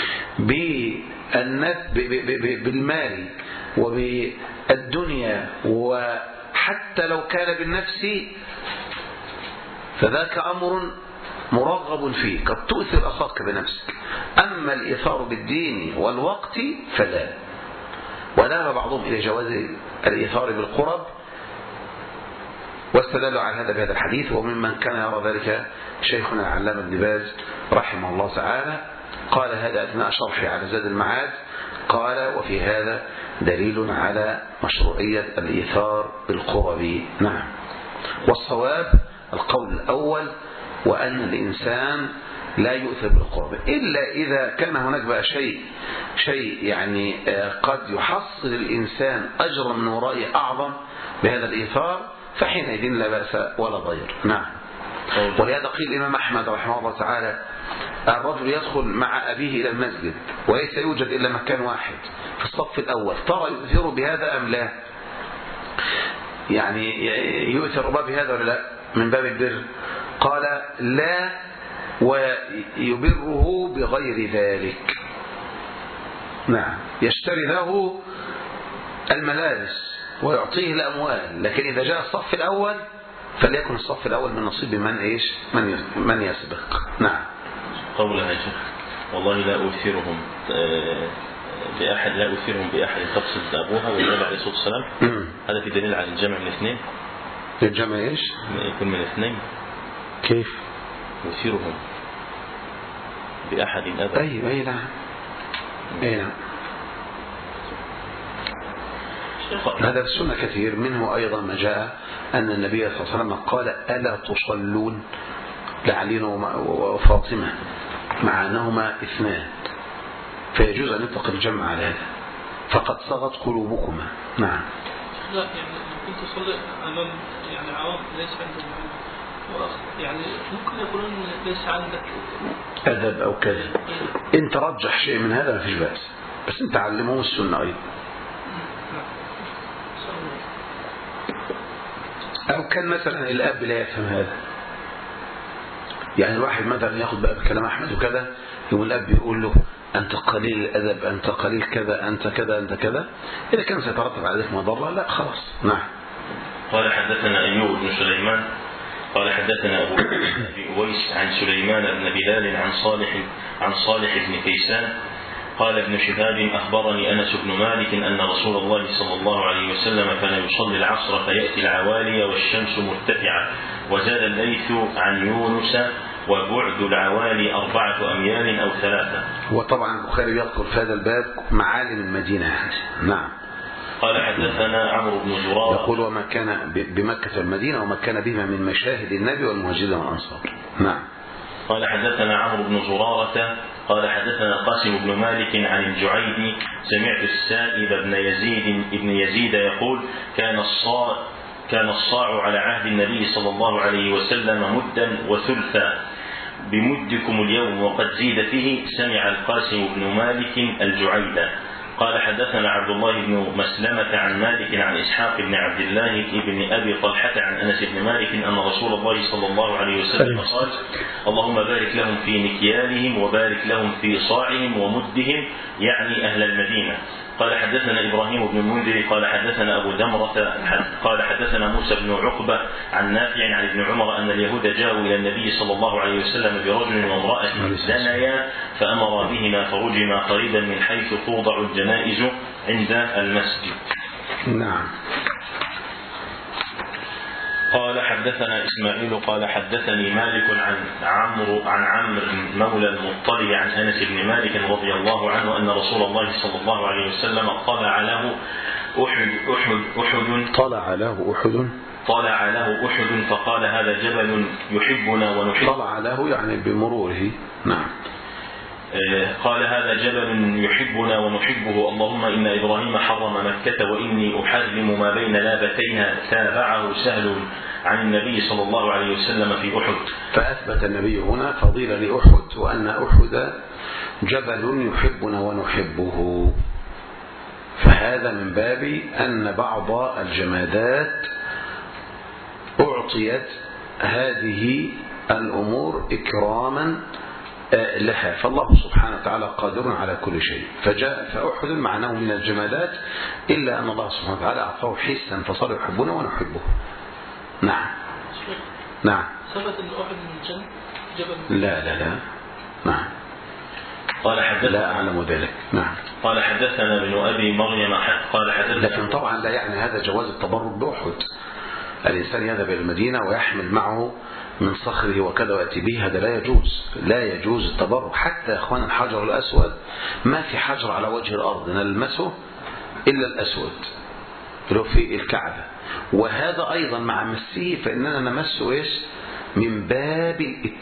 بالمال وبالدنيا وحتى لو كان بالنفس فذاك أمر مرغب فيه، قد تؤثر أخاك بنفسك. أما الإيثار بالدين والوقت فلا. وذهب بعضهم إلى جواز الإيثار بالقرب، واستدلوا على هذا بهذا الحديث. وممن كان يرى ذلك شيخنا العلامة ابن باز رحمه الله تعالى، قال هذا أثناء شرحه على زاد المعاد، قال: وفي هذا دليل على مشروعية الإيثار بالقرب. نعم. والصواب القول الأول، وأن الإنسان لا يؤثر بالقرب إلا إذا كان هناك بقى شيء يعني قد يحصل الإنسان أجرا من ورائه أعظم بهذا الإيثار، فحينئذ لا بأس ولا ضير. نعم. ولهذا قيل الإمام أحمد رحمه الله تعالى: الرجل يدخل مع أبيه إلى المسجد وليس يوجد إلا مكان واحد في الصف الأول، ترى يؤثر بهذا أم لا؟ يعني يؤثر بهذا ولا لا من باب البر؟ قال: لا، ويبره بغير ذلك. نعم، يشتري له الملابس ويعطيه الأموال، لكن إذا جاء الصف الأول فليكن الصف الأول من نصيب من يسبق. نعم. قولها يا شيخ والله لا أؤثرهم بأحد تقصد أبوها والنبي عليه الصلاة والسلام، هذا في دليل على الجمع من اثنين. الجمع إيش؟ يكون من اثنين. كيف؟ أؤثرهم بأحد أبا. أي نعم. هذا في السنة كثير، منه أيضا ما جاء أن النبي صلى الله عليه وسلم قال ألا تصلون لعلي وفاطمة مع أنهما اثنان، فيجوز أن يطلق الجمع على هذا، فقد صغت قلوبكما. نعم. لا يعني كنت تصلي أمام يعني عوام ليس عندهم يعني ممكن يقولون ليس عندك أدب أو كذا، أنت رجح شيء من هذا ما فيش بأس، بس أنت علمهم السنة أيضا. أو كان مثلا الأب لا يفهم هذا، يعني الواحد مثلا ياخذ بقى بكلام أحمد وكذا، يقوم الأب يقول له أنت قليل الأدب، أنت قليل كذا، أنت كذا، أنت كذا، إذا كان سيترتب على ذلك مضرة لا خلاص. نعم. قال حدثنا أيوب بن سليمان قال حدثنا أبو أويس عن سليمان بن بلال عن صالح بن كيسان قال ابن شهاب أخبرني أنس بن مالك أن رسول الله صلى الله عليه وسلم كان يصلي العصر فيأتي العوالي والشمس مرتفعة، وزاد الليث عن يونس وبعد العوالي 4 أميال أو 3. وطبعا البخاري يذكر في هذا الباب معالم المدينة يعني. نعم. قال حدثنا عمرو بن زرارة يقول وما كان بمكة والمدينة وما كان بهما من مشاهد النبي والمهاجرين والأنصار. نعم. قال حدثنا عمرو بن زرارة قال حدثنا قاسم بن مالك عن الجعيدي سمعت السائب بن يزيد يقول كان الصاع على عهد النبي صلى الله عليه وسلم مدا وثلثا بمدكم اليوم وقد زيد فيه. سمع القاسم بن مالك الجعيدة. قال حدثنا عبد الله بن مسلمة عن مالك عن إسحاق بن عبد الله بن أبي طلحة عن أنس بن مالك أن رسول الله صلى الله عليه وسلم قال اللهم بارك لهم في مكيالهم وبارك لهم في صاعهم ومدهم، يعني أهل المدينة. قال حدثنا إبراهيم بن المنذر قال حدثنا أبو دمرة قال حدثنا موسى بن عقبة عن نافع عن ابن عمر أن اليهود جاءوا إلى النبي صلى الله عليه وسلم برجل وامرأة زنيا فأمر بهما فرجما قريبا من حيث توضع الجنائز عند المسجد. نعم. قال حدثنا إسماعيل قال حدثني مالك عن عمرو مولى المطلب عن أنس بن مالك رضي الله عنه أن رسول الله صلى الله عليه وسلم طلع له أحد فقال هذا جبل يحبنا ونحبه. طلع له يعني بمروره. نعم. قال هذا جبل يحبنا ونحبه، اللهم إن إبراهيم حرم مكة وإني أحرم ما بين لابتيها. تابعه سهل عن النبي صلى الله عليه وسلم في أحد. فأثبت النبي هنا فضيلة لأحد وأن أحد جبل يحبنا ونحبه، فهذا من باب أن بعض الجمادات أعطيت هذه الأمور إكراما لها، فالله سبحانه وتعالى قادر على كل شيء. فأحد معناه من الجمادات إلا أن الله سبحانه وتعالى أعطاه حسا فصار يحبونه ونحبه. نعم. نعم. ثبت أن أحد من جبل. لا. نعم. قال حدثنا لا أعلم ذلك. نعم. قال حدثنا ابن أبي مريم قال حدثنا. لكن طبعا لا يعني هذا جواز التبرك بأحد. الإنسان يذهب إلى المدينة ويحمل معه من صخره وكذا ويأتي به، هذا لا يجوز التبرك. حتى يا أخوان الحجر الأسود ما في حجر على وجه الأرض نلمسه إلا الأسود اللي هو في الكعبة، وهذا أيضا مع مسه فإننا نمسه إيش؟ من باب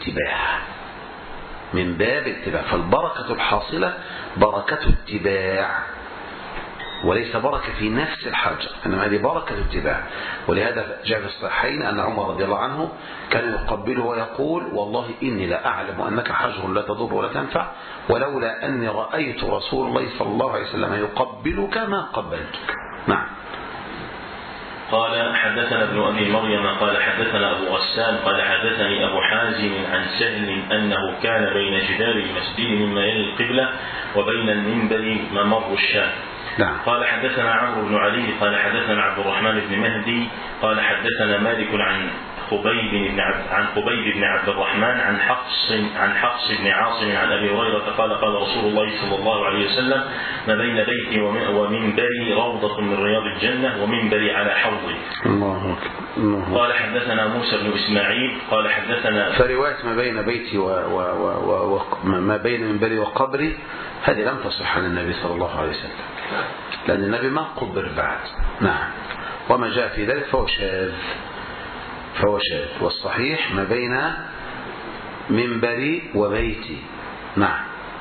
الاتباع. فالبركة الحاصلة بركة اتباع وليس بركة في نفس الحجر، إنما هذه بركة اتباع. ولهذا جاء في الصحيحين أن عمر رضي الله عنه كان يقبله ويقول والله إني لا أعلم أنك حجر لا تضر ولا تنفع، ولولا أني رأيت رسول الله صلى الله عليه وسلم يقبلك ما قبلتك. نعم. قال حدثنا ابن أبي مريم قال حدثنا أبو غسان قال حدثني أبو حازم عن سهل أنه كان بين جدار المسجد مما يلي القبلة وبين المنبر ممر الشام. نعم. قال حدثنا عمرو بن علي قال حدثنا عبد الرحمن بن مهدي قال حدثنا مالك عن خبيب بن عبد الرحمن عن حفص بن عاصم عن أبي هريرة قال قال رسول الله صلى الله عليه وسلم ما بين بيتي ومنبري روضة من رياض الجنة ومنبري على حوضي. الله أكبر. قال حدثنا موسى بن إسماعيل قال حدثنا فرواية ما بين بيتي وما بين منبري وقبري هذه لم تصح عن النبي صلى الله عليه وسلم، لأن النبي ما قبر بعد. نعم. وما جاء في ذلك فهو شاذ، والصحيح ما بين منبري وبيتي. نعم.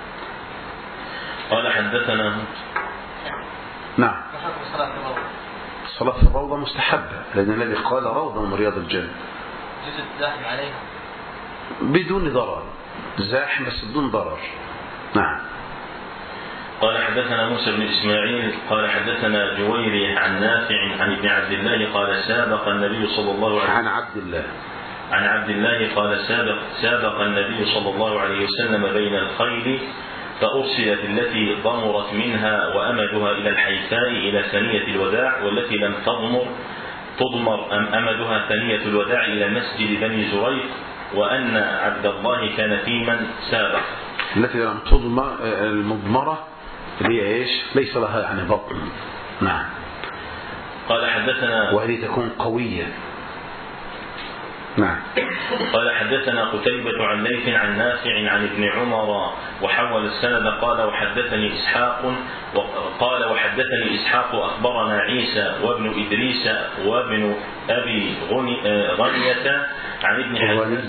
قال حدثنا نعم. الصلاة في الروضة مستحبة، لأن النبي قال روضة من رياض الجنة. جزء الزاحم عليها بدون ضرر، زاحم بس بدون ضرر. نعم. قال حدثنا موسى بن إسماعيل قال حدثنا جويري عن نافع عن ابن عبد الله قال سابق النبي صلى الله عليه وسلم عن عبد الله قال سابق النبي صلى الله عليه وسلم بين الخيل فأرسلت التي ضمرت منها وأمدها إلى الحيفاء إلى ثنية الوداع، والتي لم تضمر أمدها ثنية الوداع إلى مسجد بني زريق، وأن عبد الله كان في من سابق. التي لم تضمر المضمرة اللي ايش؟ ليس لها يعني بطن. نعم. قال حدثنا وهذه تكون قوية. نعم. قال حدثنا قتيبة عن ليث عن نافع عن ابن عمر وحول السند قال وحدثني إسحاق أخبرنا عيسى وابن إدريس وابن أبي غنية عن ابن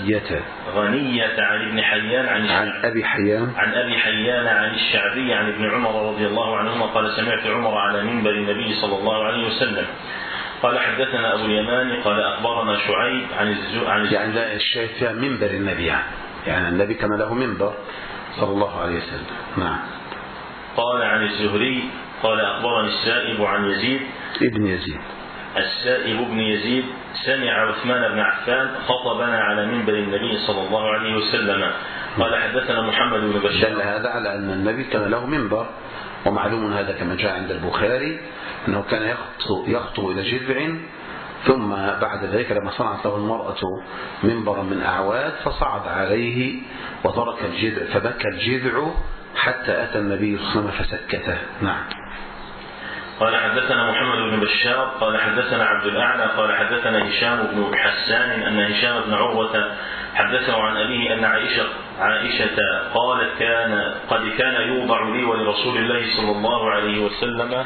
حيان عن أبي حيان عن الشعبي عن ابن عمر رضي الله عنهما قال سمعت عمر على منبر النبي صلى الله عليه وسلم. قال حدثنا أبو اليمان قال أخبرنا شعيب عن يعني الشاهد فيها منبر النبي، يعني النبي كان له منبر صلى الله عليه وسلم. نعم. قال عن الزهري قال أخبرني السائب عن يزيد ابن يزيد السائب بن يزيد سمع عثمان بن عفان خطبنا على منبر النبي صلى الله عليه وسلم. قال حدثنا محمد بن بشار. دل هذا على أن النبي كان له منبر، ومعلوم هذا كما جاء عند البخاري أنه كان يخطو إلى جذع، ثم بعد ذلك لما صنعت له المرأة منبرا من أعواد فصعد عليه وترك الجذع، فبكى الجذع حتى أتى النبي صلى الله عليه وسلم فسكته. نعم. قال حدثنا محمد بن بشار قال حدثنا عبد الأعلى قال حدثنا هشام بن حسان أن هشام بن عروة حدثه عن أبيه أن عائشة قالت قد كان يوضع لي ولرسول الله صلى الله عليه وسلم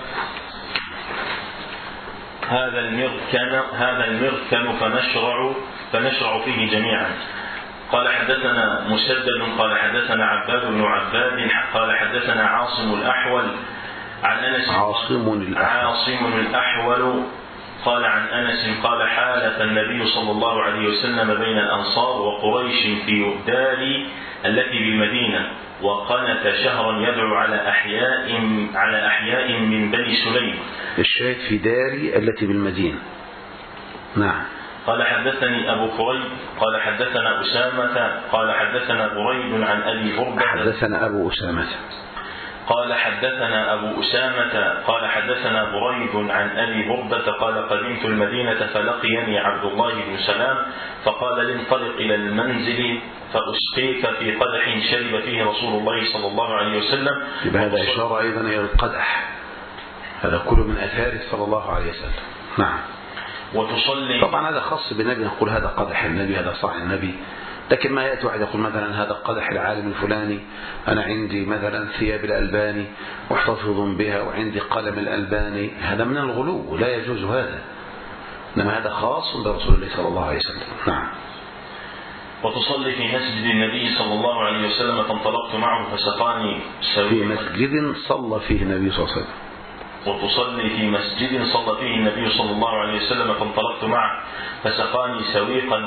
هذا المركن فنشرع فيه جميعا. قال حدثنا مسدد قال حدثنا عباد بن عباد قال حدثنا عاصم الأحول عن أنس عاصم الأحول قال عن أنس قال حالف النبي صلى الله عليه وسلم بين الأنصار وقريش في دار التي بالمدينة، وقنت شهرا يدعو على أحياء من بني سليم. الشاهد في دار التي بالمدينة. نعم. قال حدثني أبو كريب قال حدثنا أسامة قال حدثنا بريد عن أبي بردة حدثنا أبو أسامة قال حدثنا أبو أسامة قال حدثنا بريد عن أبي بردة قال قدمت المدينة فلقيني عبد الله بن سلام فقال لي انطلق إلى المنزل فأسقيك في قدح شرب فيه رسول الله صلى الله عليه وسلم. هذا إشارة أيضا إلى القدح، هذا كله من أثاره صلى الله عليه وسلم. نعم. وتصلي طبعا هذا خاص بالنبي، نقول هذا قدح النبي هذا صاع النبي، لكن ما يأتي واحد يقول مثلا هذا قدح العالم الفلاني، أنا عندي مثلا ثياب الألباني واحتفظ بها وعندي قلم الألباني، هذا من الغلو لا يجوز هذا، إنما هذا خاص برسول الله صلى الله عليه وسلم. نعم. وتصلي في مسجد النبي صلى الله عليه وسلم فانطلقت معه فسقاني في مسجد صلى فيه النبي صلى الله عليه وسلم. وتصلي في مسجد صلى فيه النبي صلى الله عليه وسلم فانطلقت معه فسقاني سويقا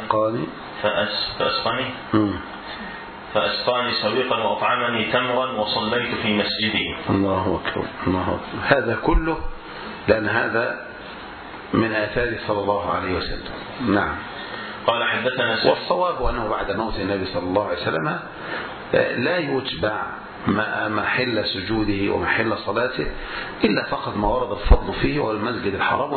فأسقاني سويقا وأطعمني تمرا وصليت في مسجده. الله أكبر الله أكبر. هذا كله لأن هذا من آثاره صلى الله عليه وسلم. نعم. قال حدثنا والصواب أنه بعد موت النبي صلى الله عليه وسلم لا يتبع محل سجوده ومحل صلاته إلا فقط ما ورد الفضل فيه، وهو المسجد الحرام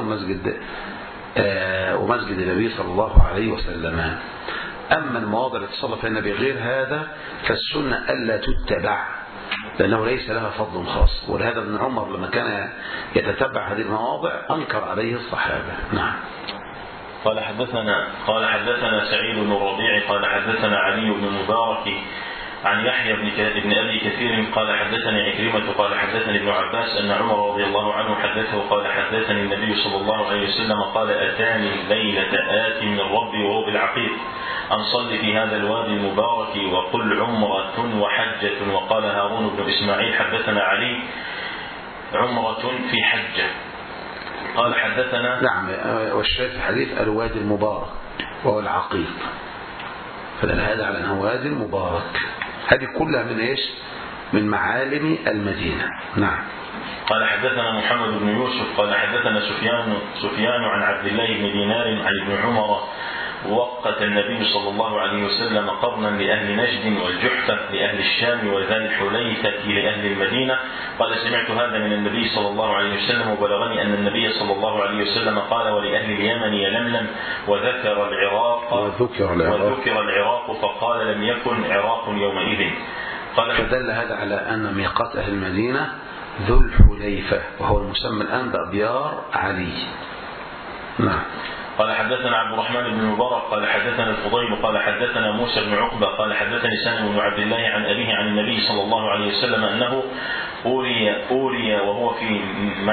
ومسجد النبي صلى الله عليه وسلم. أما المواضع التي صلى فيها النبي غير هذا فالسنة ألا تتبع، لأنه ليس لها فضل خاص. ولهذا ابن عمر لما كان يتتبع هذه المواضع أنكر عليه الصحابة. نعم. قال حدثنا سعيد بن الربيع قال حدثنا علي بن المبارك عن يحيى بن أبي كثير قال حدثني عكرمة قال حدثني ابن عباس أن عمر رضي الله عنه حدثه قال حدثني النبي صلى الله عليه وسلم قال أتاني الليلة آت من ربي وهو بالعقيق أن صلي في هذا الوادي المبارك وقل عمرة وحجة. وقال هارون بن إسماعيل حدثنا علي عمرة في حجة. قال حدثنا نعم. والشاهد في الحديث الوادي المبارك وهو العقيق، فدل هذا على أنه وادي مبارك. هذه كلها من إيش؟ من معالم المدينة. نعم. قال حدثنا محمد بن يوسف قال حدثنا سفيان عن عبد الله بن دينار عن ابن عمر وقت النبي صلى الله عليه وسلم قرنا لأهل نجد والجحفة لأهل الشام وذا الحليفة لأهل المدينة. قال سمعت هذا من النبي صلى الله عليه وسلم وبلغني أن النبي صلى الله عليه وسلم قال ولأهل اليمن يلملم وذكر العراق فقال لم يكن عراق يومئذ. فدل هذا على أن ميقات أهل المدينة ذو الحليفة، وهو المسمى الآن بأبيار علي. نعم. قال حدثنا عبد الرحمن بن المبارك قال حدثنا الفضيل قال حدثنا موسى بن عقبة قال حدثني سالم بن عبد الله عن أبيه عن النبي صلى الله عليه وسلم أنه أوري وهو في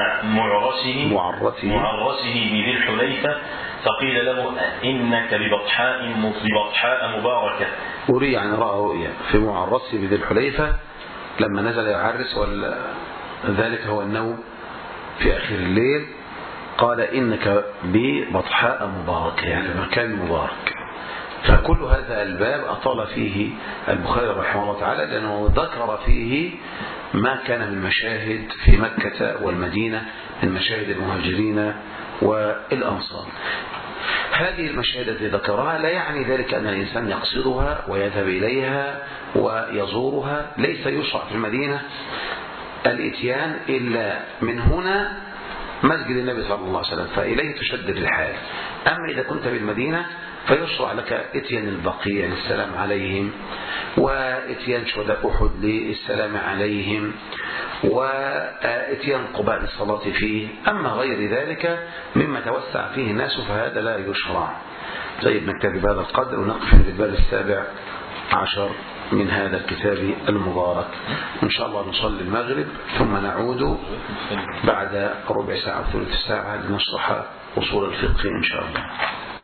معرسه بذي الحليفة فقيل له إنك ببطحاء مباركة. أوري يعني رأى رؤيا في معرسه بذي الحليفة لما نزل يعرس، وذلك هو النوم في آخر الليل. قال إنك ببطحاء مباركة يعني مكان مبارك. فكل هذا الباب أطال فيه البخاري رحمه الله تعالى، لأنه ذكر فيه ما كان من مشاهد في مكة والمدينة من مشاهد المهاجرين والأنصار. هذه المشاهد التي ذكرها لا يعني ذلك أن الإنسان يقصدها ويذهب إليها ويزورها. ليس يشرع في المدينة الإتيان إلا من هنا مسجد النبي صلى الله عليه وسلم، فإليه تشدد الحال. أما إذا كنت بالمدينة فيشرع لك إتيان البقيع للسلام عليهم، وإتيان شهداء أحد للسلام عليهم، وإتيان قباء الصلاة فيه. أما غير ذلك مما توسع فيه الناس فهذا لا يشرع. طيب نكتفي بهذا القدر ونقف في الباب 17 من هذا الكتاب المبارك. إن شاء الله نصلي المغرب ثم نعود بعد ربع ساعة أو ثلث ساعة لنشرح أصول الفقه إن شاء الله.